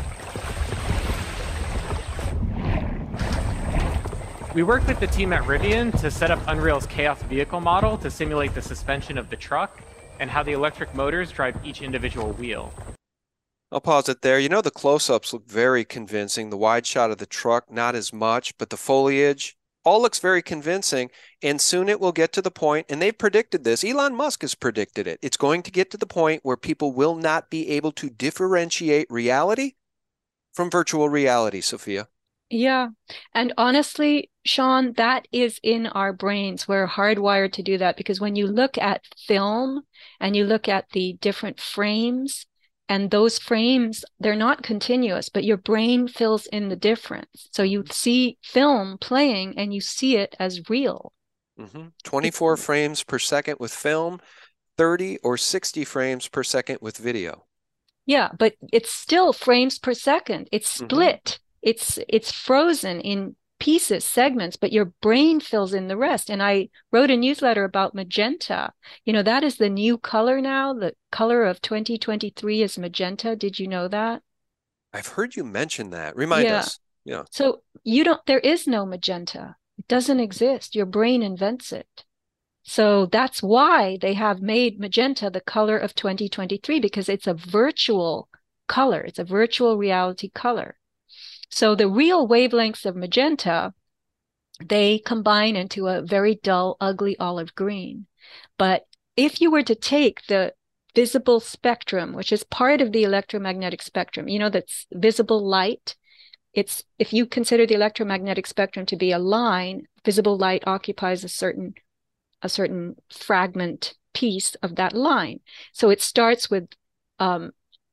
We worked with the team at Rivian to set up Unreal's chaos vehicle model to simulate the suspension of the truck and how the electric motors drive each individual wheel. I'll pause it there. You know, the close-ups look very convincing. The wide shot of the truck, not as much, but the foliage all looks very convincing. And soon it will get to the point, and they've predicted this. Elon Musk has predicted it. It's going to get to the point where people will not be able to differentiate reality from virtual reality, Sophia. Yeah. And honestly, Sean, that is in our brains. We're hardwired to do that because when you look at film and you look at the different frames, and those frames, they're not continuous, but your brain fills in the difference. So you see film playing and you see it as real. Mm-hmm. twenty-four it's... frames per second with film, thirty or sixty frames per second with video. Yeah, but it's still frames per second. It's split. Mm-hmm. It's it's frozen in pieces, segments, but your brain fills in the rest. And I wrote a newsletter about magenta. You know, that is the new color now. The color of twenty twenty-three is magenta. Did you know that? I've heard you mention that. Remind yeah. us. Yeah. So you don't, there is no magenta. It doesn't exist. Your brain invents it. So that's why they have made magenta the color of twenty twenty-three, because it's a virtual color. It's a virtual reality color. So the real wavelengths of magenta, they combine into a very dull, ugly olive green. But if you were to take the visible spectrum, which is part of the electromagnetic spectrum, you know, that's visible light. It's, if you consider the electromagnetic spectrum to be a line, visible light occupies a certain, a certain fragment piece of that line. So it starts with um,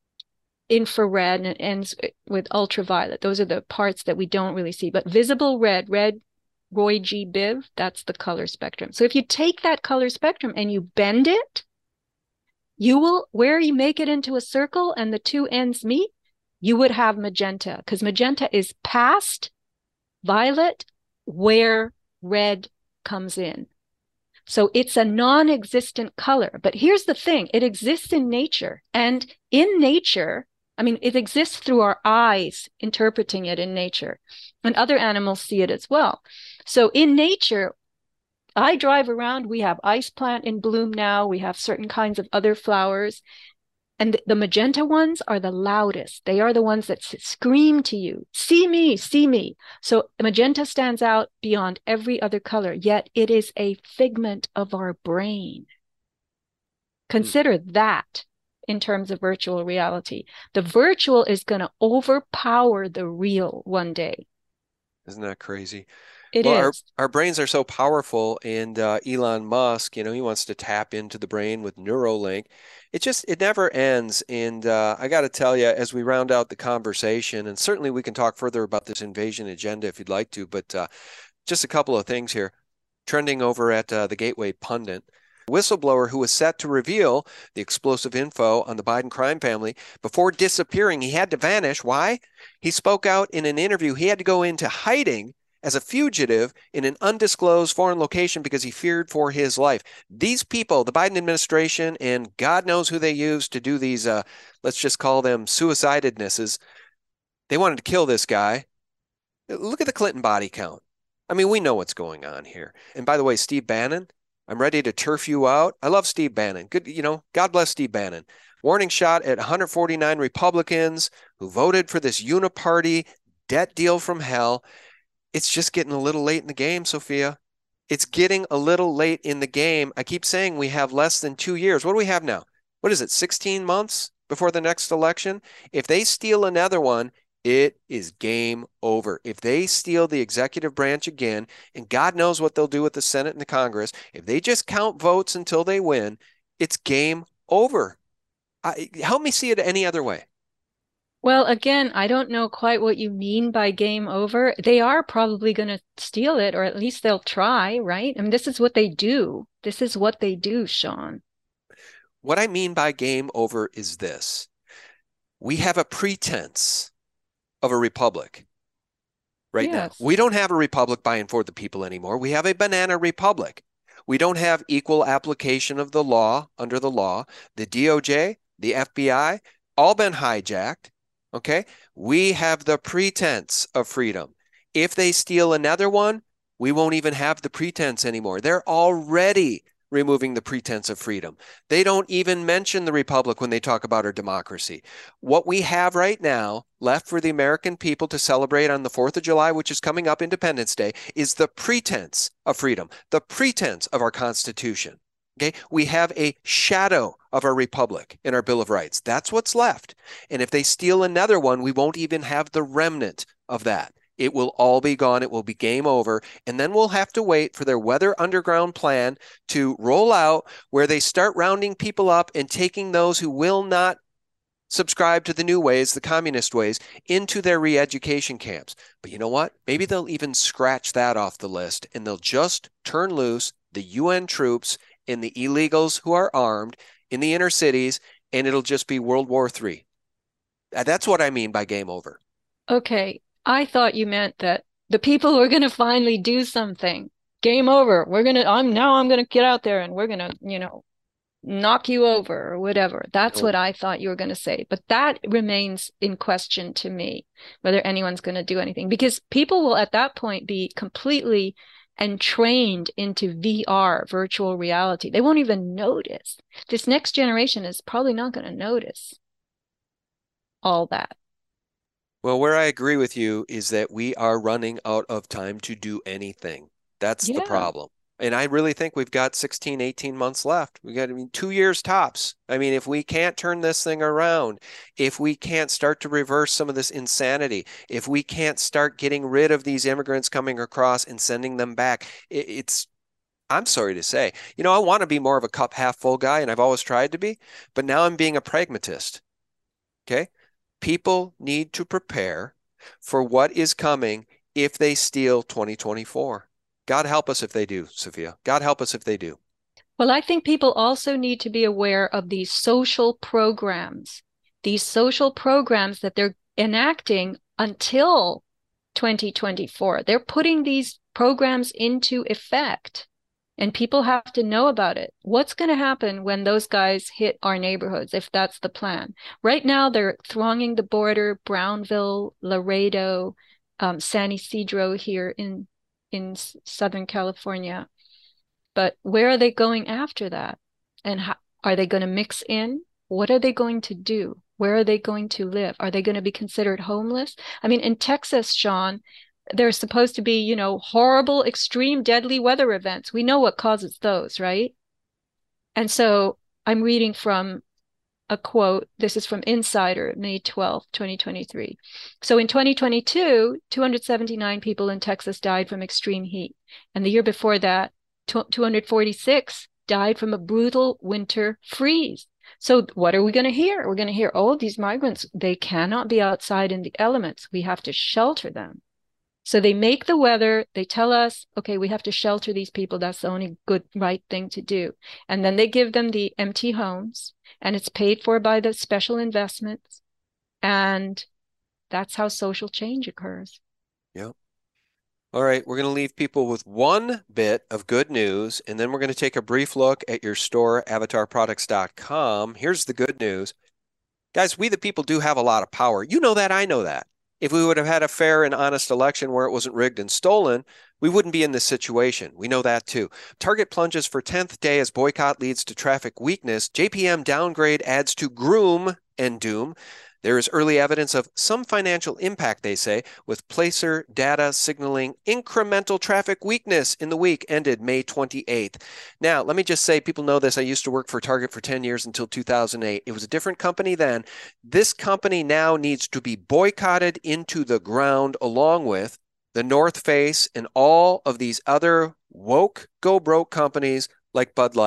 infrared and it ends with ultraviolet. Those are the parts that we don't really see. But visible red, red, Roy G. Biv, that's the color spectrum. So if you take that color spectrum and you bend it, you will, where you make it into a circle and the two ends meet, you would have magenta, because magenta is past violet where red comes in. So it's a non-existent color. But here's the thing, it exists in nature. And in nature, I mean, it exists through our eyes, interpreting it in nature. And other animals see it as well. So in nature, I drive around, we have ice plant in bloom now, we have certain kinds of other flowers. And the magenta ones are the loudest. They are the ones that scream to you, see me, see me. So magenta stands out beyond every other color, yet it is a figment of our brain. Consider mm. that in terms of virtual reality. The virtual is going to overpower the real one day. Isn't that crazy? It well, is. Our, our brains are so powerful, and uh, Elon Musk, you know, he wants to tap into the brain with Neuralink. It just, it never ends. And uh, I got to tell you, as we round out the conversation, and certainly we can talk further about this invasion agenda if you'd like to, but uh, just a couple of things here. Trending over at uh, the Gateway Pundit, whistleblower who was set to reveal the explosive info on the Biden crime family before disappearing. He had to vanish. Why? He spoke out in an interview. He had to go into hiding as a fugitive in an undisclosed foreign location because he feared for his life. These people, the Biden administration, and God knows who they used to do these, uh, let's just call them suicidednesses, they wanted to kill this guy. Look at the Clinton body count. I mean, we know what's going on here. And by the way, Steve Bannon, I'm ready to turf you out. I love Steve Bannon. Good, you know, God bless Steve Bannon. Warning shot at one hundred forty-nine Republicans who voted for this uniparty debt deal from hell. It's just getting a little late in the game, Sophia. It's getting a little late in the game. I keep saying we have less than two years. What do we have now? What is it, sixteen months before the next election? If they steal another one, it is game over. If they steal the executive branch again, and God knows what they'll do with the Senate and the Congress, if they just count votes until they win, it's game over. I, help me see it any other way. Well, again, I don't know quite what you mean by game over. They are probably going to steal it, or at least they'll try, right? I mean, this is what they do. This is what they do, Sean. What I mean by game over is this. We have a pretense of a republic right now. Yes. We don't have a republic by and for the people anymore. We have a banana republic. We don't have equal application of the law under the law. The D O J, the F B I, all been hijacked. Okay, we have the pretense of freedom. If they steal another one, we won't even have the pretense anymore. They're already removing the pretense of freedom. They don't even mention the republic when they talk about our democracy. What we have right now left for the American people to celebrate on the fourth of July, which is coming up, Independence Day, is the pretense of freedom, the pretense of our Constitution. Okay, we have a shadow of our republic in our Bill of Rights. That's what's left. And if they steal another one, we won't even have the remnant of that. It will all be gone. It will be game over. And then we'll have to wait for their Weather Underground plan to roll out, where they start rounding people up and taking those who will not subscribe to the new ways, the communist ways, into their re-education camps. But you know what? Maybe they'll even scratch that off the list, and they'll just turn loose the U N troops and the illegals who are armed in the inner cities, and it'll just be World War Three. That's what I mean by game over. Okay, I thought you meant that the people were going to finally do something. Game over. We're going to, I'm now I'm going to get out there and we're going to, you know, knock you over or whatever. That's what I thought you were going to say. But that remains in question to me, whether anyone's going to do anything, because people will at that point be completely entrained into V R, virtual reality. They won't even notice. This next generation is probably not going to notice all that. Well, where I agree with you is that we are running out of time to do anything. That's Yeah. the problem. And I really think we've got sixteen, eighteen months left. We got, I mean, two years tops. I mean, if we can't turn this thing around, if we can't start to reverse some of this insanity, if we can't start getting rid of these immigrants coming across and sending them back, it, it's, I'm sorry to say, you know, I want to be more of a cup half full guy, and I've always tried to be, but now I'm being a pragmatist. Okay? People need to prepare for what is coming if they steal twenty twenty-four. God help us if they do, Sophia. God help us if they do. Well, I think people also need to be aware of these social programs, these social programs that they're enacting until twenty twenty-four. They're putting these programs into effect, and people have to know about it. What's going to happen when those guys hit our neighborhoods, if that's the plan? Right now, they're thronging the border, Brownville, Laredo, um, San Ysidro here in in Southern California. But where are they going after that? And how, are they going to mix in? What are they going to do? Where are they going to live? Are they going to be considered homeless? I mean, in Texas, Sean, there's supposed to be, you know, horrible, extreme, deadly weather events. We know what causes those, right? And so I'm reading from a quote. This is from Insider, May twelfth, twenty twenty-three. So in twenty twenty-two, two hundred seventy-nine people in Texas died from extreme heat. And the year before that, two hundred forty-six died from a brutal winter freeze. So what are we going to hear? We're going to hear, oh, these migrants, they cannot be outside in the elements. We have to shelter them. So they make the weather, they tell us, okay, we have to shelter these people. That's the only good, right thing to do. And then they give them the empty homes, and it's paid for by the special investments. And that's how social change occurs. Yeah. All right, we're going to leave people with one bit of good news, and then we're going to take a brief look at your store, avatar products dot com. Here's the good news. Guys, we the people do have a lot of power. You know that, I know that. If we would have had a fair and honest election where it wasn't rigged and stolen, we wouldn't be in this situation. We know that too. Target plunges for tenth day as boycott leads to traffic weakness. J P M downgrade adds to gloom and doom. There is early evidence of some financial impact, they say, with Placer data signaling incremental traffic weakness in the week ended May twenty-eighth. Now, let me just say, people know this. I used to work for Target for ten years until two thousand eight. It was a different company then. This company now needs to be boycotted into the ground along with the North Face and all of these other woke, go broke companies like Bud Light.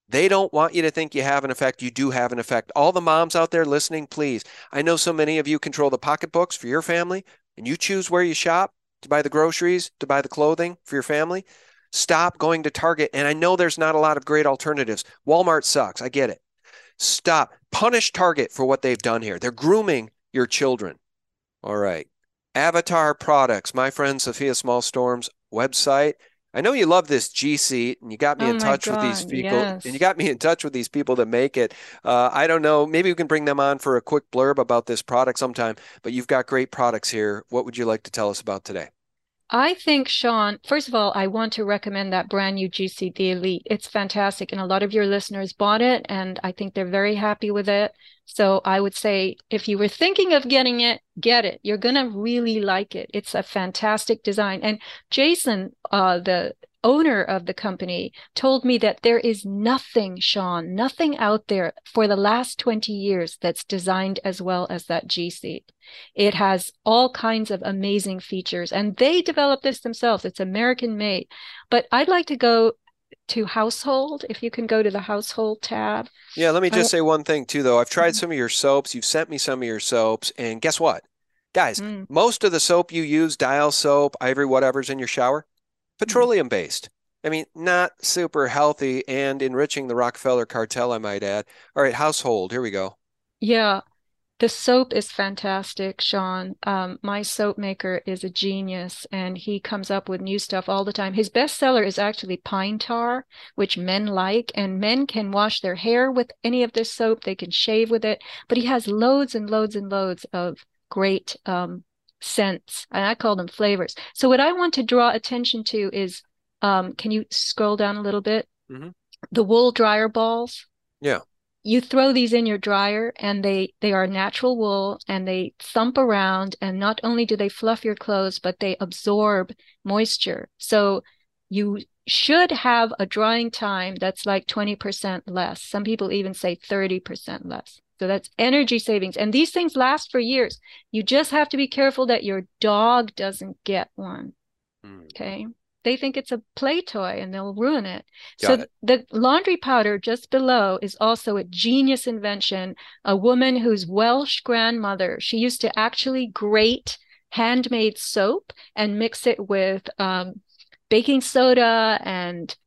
They don't want you to think you have an effect. You do have an effect. All the moms out there listening, please. I know so many of you control the pocketbooks for your family, and you choose where you shop to buy the groceries, to buy the clothing for your family. Stop going to Target. And I know there's not a lot of great alternatives. Walmart sucks. I get it. Stop. Punish Target for what they've done here. They're grooming your children. All right. Avatar Products, my friend Sophia Smallstorm's website. I know you love this G Seat, and you got me Oh in my touch with these God, people, yes. and you got me in touch with these people that make it. Uh, I don't know. Maybe we can bring them on for a quick blurb about this product sometime, but you've got great products here. What would you like to tell us about today? I think, Sean, first of all, I want to recommend that brand new G C, the Elite. It's fantastic. And a lot of your listeners bought it, and I think they're very happy with it. So I would say if you were thinking of getting it, get it. You're going to really like it. It's a fantastic design. And Jason, uh, the owner of the company, told me that there is nothing, Sean, nothing out there for the last twenty years that's designed as well as that G Seat. It has all kinds of amazing features, and they developed this themselves. It's American made. But I'd like to go to household, if you can go to the household tab. Yeah, let me just I, say one thing too, though. I've tried some of your soaps. You've sent me some of your soaps, and guess what? Guys, mm, most of the soap you use, Dial soap, Ivory, whatever's in your shower, petroleum based. I mean, not super healthy and enriching the Rockefeller cartel, I might add. All right, household, here we go. yeah, the soap is fantastic, Sean. Um, my soap maker is a genius, and he comes up with new stuff all the time. His best seller is actually pine tar, which men like, and men can wash their hair with any of this soap. They can shave with it, but he has loads and loads and loads of great um, scents, and I call them flavors. So what I want to draw attention to is, um, can you scroll down a little bit? Mm-hmm. The wool dryer balls. Yeah. You throw these in your dryer, and they they are natural wool, and they thump around, and not only do they fluff your clothes, but they absorb moisture. So you should have a drying time that's like twenty percent less. Some people even say thirty percent less. So that's energy savings. And these things last for years. You just have to be careful that your dog doesn't get one. Mm. Okay. They think it's a play toy and they'll ruin it. Got So it. the laundry powder just below is also a genius invention. A woman whose Welsh grandmother, she used to actually grate handmade soap and mix it with um, baking soda and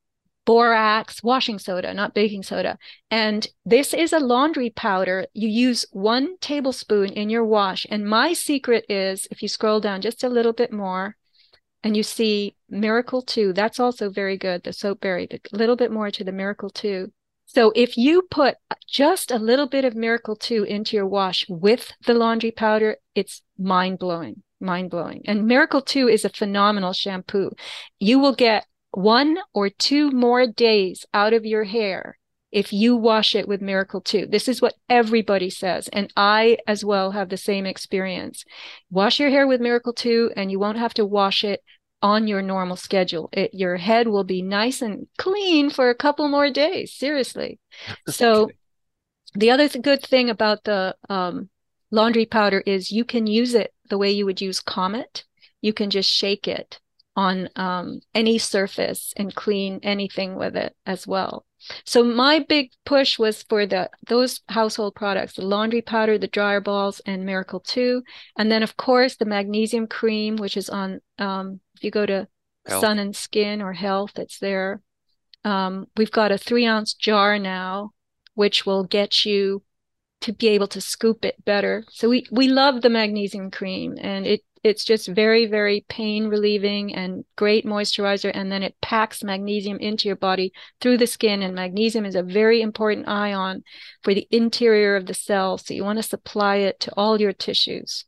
borax, washing soda, not baking soda. And this is a laundry powder. You use one tablespoon in your wash. And my secret is, if you scroll down just a little bit more, and you see Miracle two, that's also very good, the Soapberry, a little bit more to the Miracle two. So if you put just a little bit of Miracle two into your wash with the laundry powder, it's mind-blowing, mind-blowing. And Miracle two is a phenomenal shampoo. You will get one or two more days out of your hair if you wash it with Miracle two. This is what everybody says. And I as well have the same experience. Wash your hair with Miracle two, and you won't have to wash it on your normal schedule. It, your head will be nice and clean for a couple more days. Seriously. So Okay. the other th- good thing about the um, laundry powder is you can use it the way you would use Comet. You can just shake it on um, any surface and clean anything with it as well. So my big push was for the those household products, the laundry powder, the dryer balls, and Miracle two. And then, of course, the magnesium cream, which is on, um, if you go to Health. Sun and Skin or Health, it's there. Um, we've got a three ounce jar now, which will get you to be able to scoop it better. So we, we love the magnesium cream, and it it's just very, very pain relieving and great moisturizer. And then it packs magnesium into your body through the skin. And magnesium is a very important ion for the interior of the cell. So you want to supply it to all your tissues.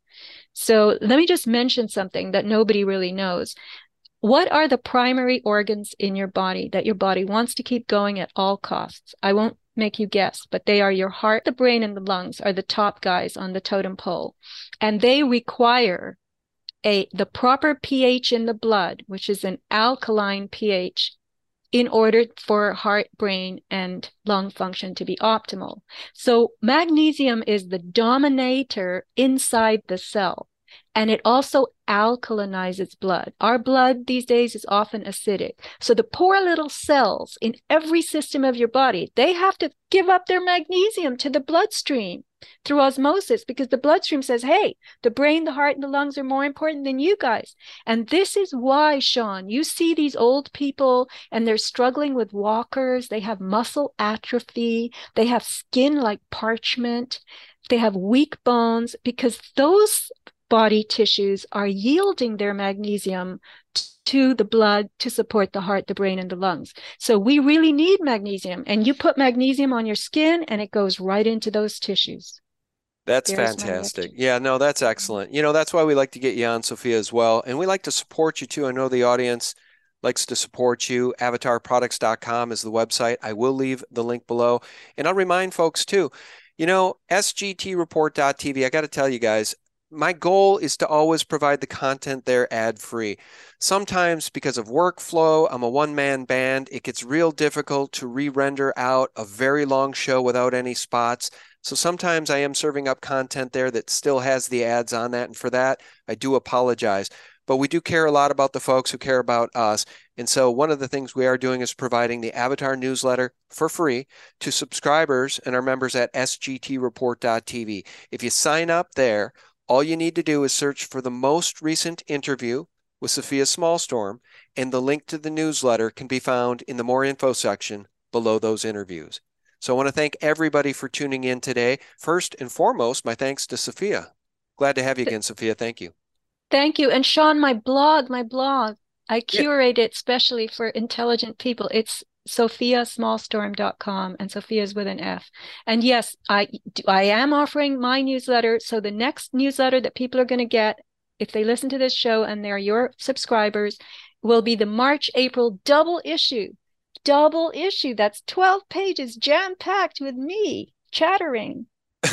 So let me just mention something that nobody really knows. What are the primary organs in your body that your body wants to keep going at all costs? I won't make you guess, but they are your heart, the brain, and the lungs are the top guys on the totem pole. And they require a the proper pH in the blood, which is an alkaline pH, in order for heart, brain, and lung function to be optimal. So magnesium is the dominator inside the cell. And it also alkalinizes blood. Our blood these days is often acidic. So the poor little cells in every system of your body, they have to give up their magnesium to the bloodstream through osmosis, because the bloodstream says, hey, the brain, the heart, and the lungs are more important than you guys. And this is why, Sean, you see these old people and they're struggling with walkers. They have muscle atrophy. They have skin like parchment. They have weak bones, because those body tissues are yielding their magnesium to the blood to support the heart, the brain, and the lungs. So we really need magnesium. And you put magnesium on your skin and it goes right into those tissues. That's There's fantastic. Yeah, no, that's excellent. You know, that's why we like to get you on, Sophia, as well. And we like to support you too. I know the audience likes to support you. avatar products dot com is the website. I will leave the link below. And I'll remind folks too, you know, S G T report dot T V, I got to tell you guys, my goal is to always provide the content there ad-free. Sometimes because of workflow, I'm a one-man band. It gets real difficult to re-render out a very long show without any spots. So sometimes I am serving up content there that still has the ads on that. And for that, I do apologize. But we do care a lot about the folks who care about us. And so one of the things we are doing is providing the Avatar newsletter for free to subscribers and our members at S G T report dot T V. If you sign up there, all you need to do is search for the most recent interview with Sophia Smallstorm, and the link to the newsletter can be found in the More Info section below those interviews. So I want to thank everybody for tuning in today. First and foremost, my thanks to Sophia. Glad to have you again, Sophia. Thank you. Thank you. And Sean, my blog, my blog, I curate yeah. it specially for intelligent people. It's sophia smallstorm dot com, and Sophia is with an F. And yes, I I am offering my newsletter. So the next newsletter that people are going to get, if they listen to this show and they're your subscribers, will be the March April double issue. Double issue. That's twelve pages jam-packed with me chattering.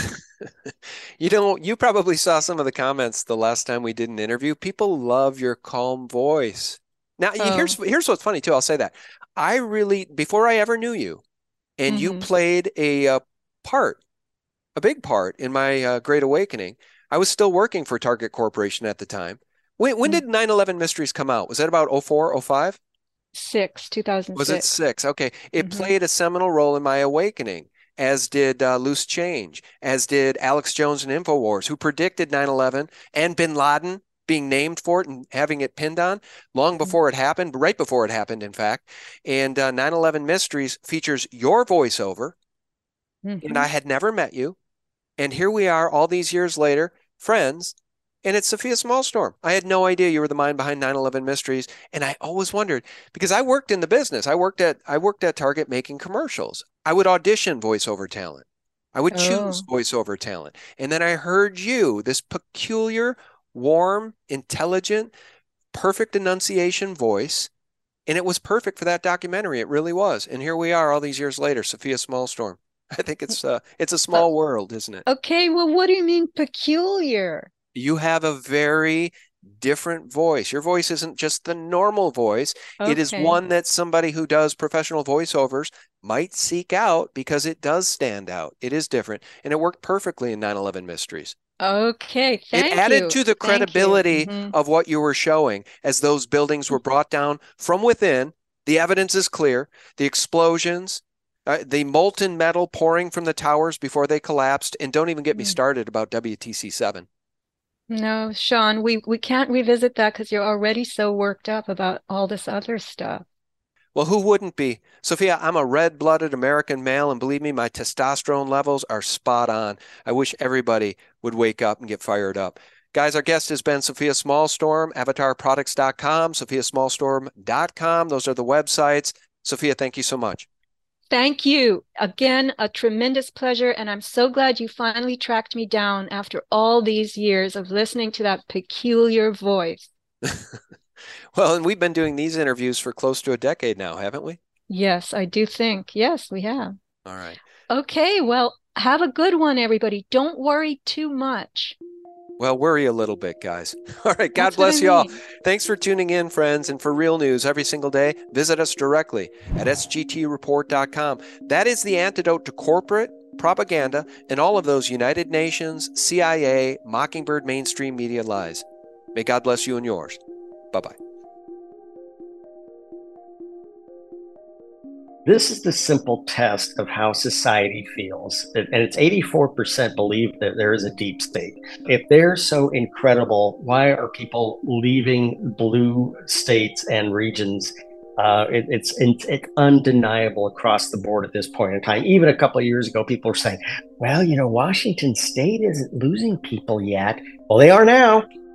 You know, you probably saw some of the comments the last time we did an interview. People love your calm voice. Now, oh. here's here's what's funny too. I'll say that. I really, before I ever knew you, and mm-hmm. you played a, a part, a big part in my uh, Great Awakening, I was still working for Target Corporation at the time. When, when mm-hmm. did nine eleven Mysteries come out? Was that about oh four, oh five? Six, two thousand six. Was it six? Okay. It mm-hmm. played a seminal role in my awakening, as did uh, Loose Change, as did Alex Jones and InfoWars, who predicted nine eleven and Bin Laden being named for it and having it pinned on long before it happened, right before it happened, in fact. And uh, nine eleven Mysteries features your voiceover, mm-hmm. and I had never met you. And here we are all these years later, friends, and it's Sophia Smallstorm. I had no idea you were the mind behind nine eleven Mysteries, and I always wondered, because I worked in the business. I worked at I worked at Target making commercials. I would audition voiceover talent. I would oh. choose voiceover talent. And then I heard you, this peculiar, warm, intelligent, perfect enunciation voice, and it was perfect for that documentary. It really was. And here we are all these years later, Sophia Smallstorm. I think it's uh, it's a small uh, world, isn't it? Okay, well, what do you mean peculiar? You have a very different voice. Your voice isn't just the normal voice. Okay. It is one that somebody who does professional voiceovers might seek out because it does stand out. It is different. And it worked perfectly in nine eleven Mysteries. Okay, thank you. It added you. to the credibility mm-hmm. of what you were showing as those buildings were brought down from within. The evidence is clear. The explosions, uh, the molten metal pouring from the towers before they collapsed. And don't even get me started about W T C seven. No, Sean, we, we can't revisit that because you're already so worked up about all this other stuff. Well, who wouldn't be? Sophia, I'm a red-blooded American male, and believe me, my testosterone levels are spot on. I wish everybody would wake up and get fired up. Guys, our guest has been Sophia Smallstorm, avatar products dot com, sophia smallstorm dot com. Those are the websites. Sophia, thank you so much. Thank you. Again, a tremendous pleasure, and I'm so glad you finally tracked me down after all these years of listening to that peculiar voice. Well, and we've been doing these interviews for close to a decade now, haven't we? Yes, I do think. Yes, we have. All right. Okay, well, have a good one, everybody. Don't worry too much. Well, worry a little bit, guys. All right. God That's bless you all. Thanks for tuning in, friends. And for real news every single day, visit us directly at S G T report dot com. That is the antidote to corporate propaganda, and all of those United Nations, C I A, Mockingbird mainstream media lies. May God bless you and yours. Bye-bye. This is the simple test of how society feels. And it's eighty-four percent believe that there is a deep state. If they're so incredible, why are people leaving blue states and regions? Uh, it, it's, it's undeniable across the board at this point in time. Even a couple of years ago, people were saying, well, you know, Washington State isn't losing people yet. Well, they are now.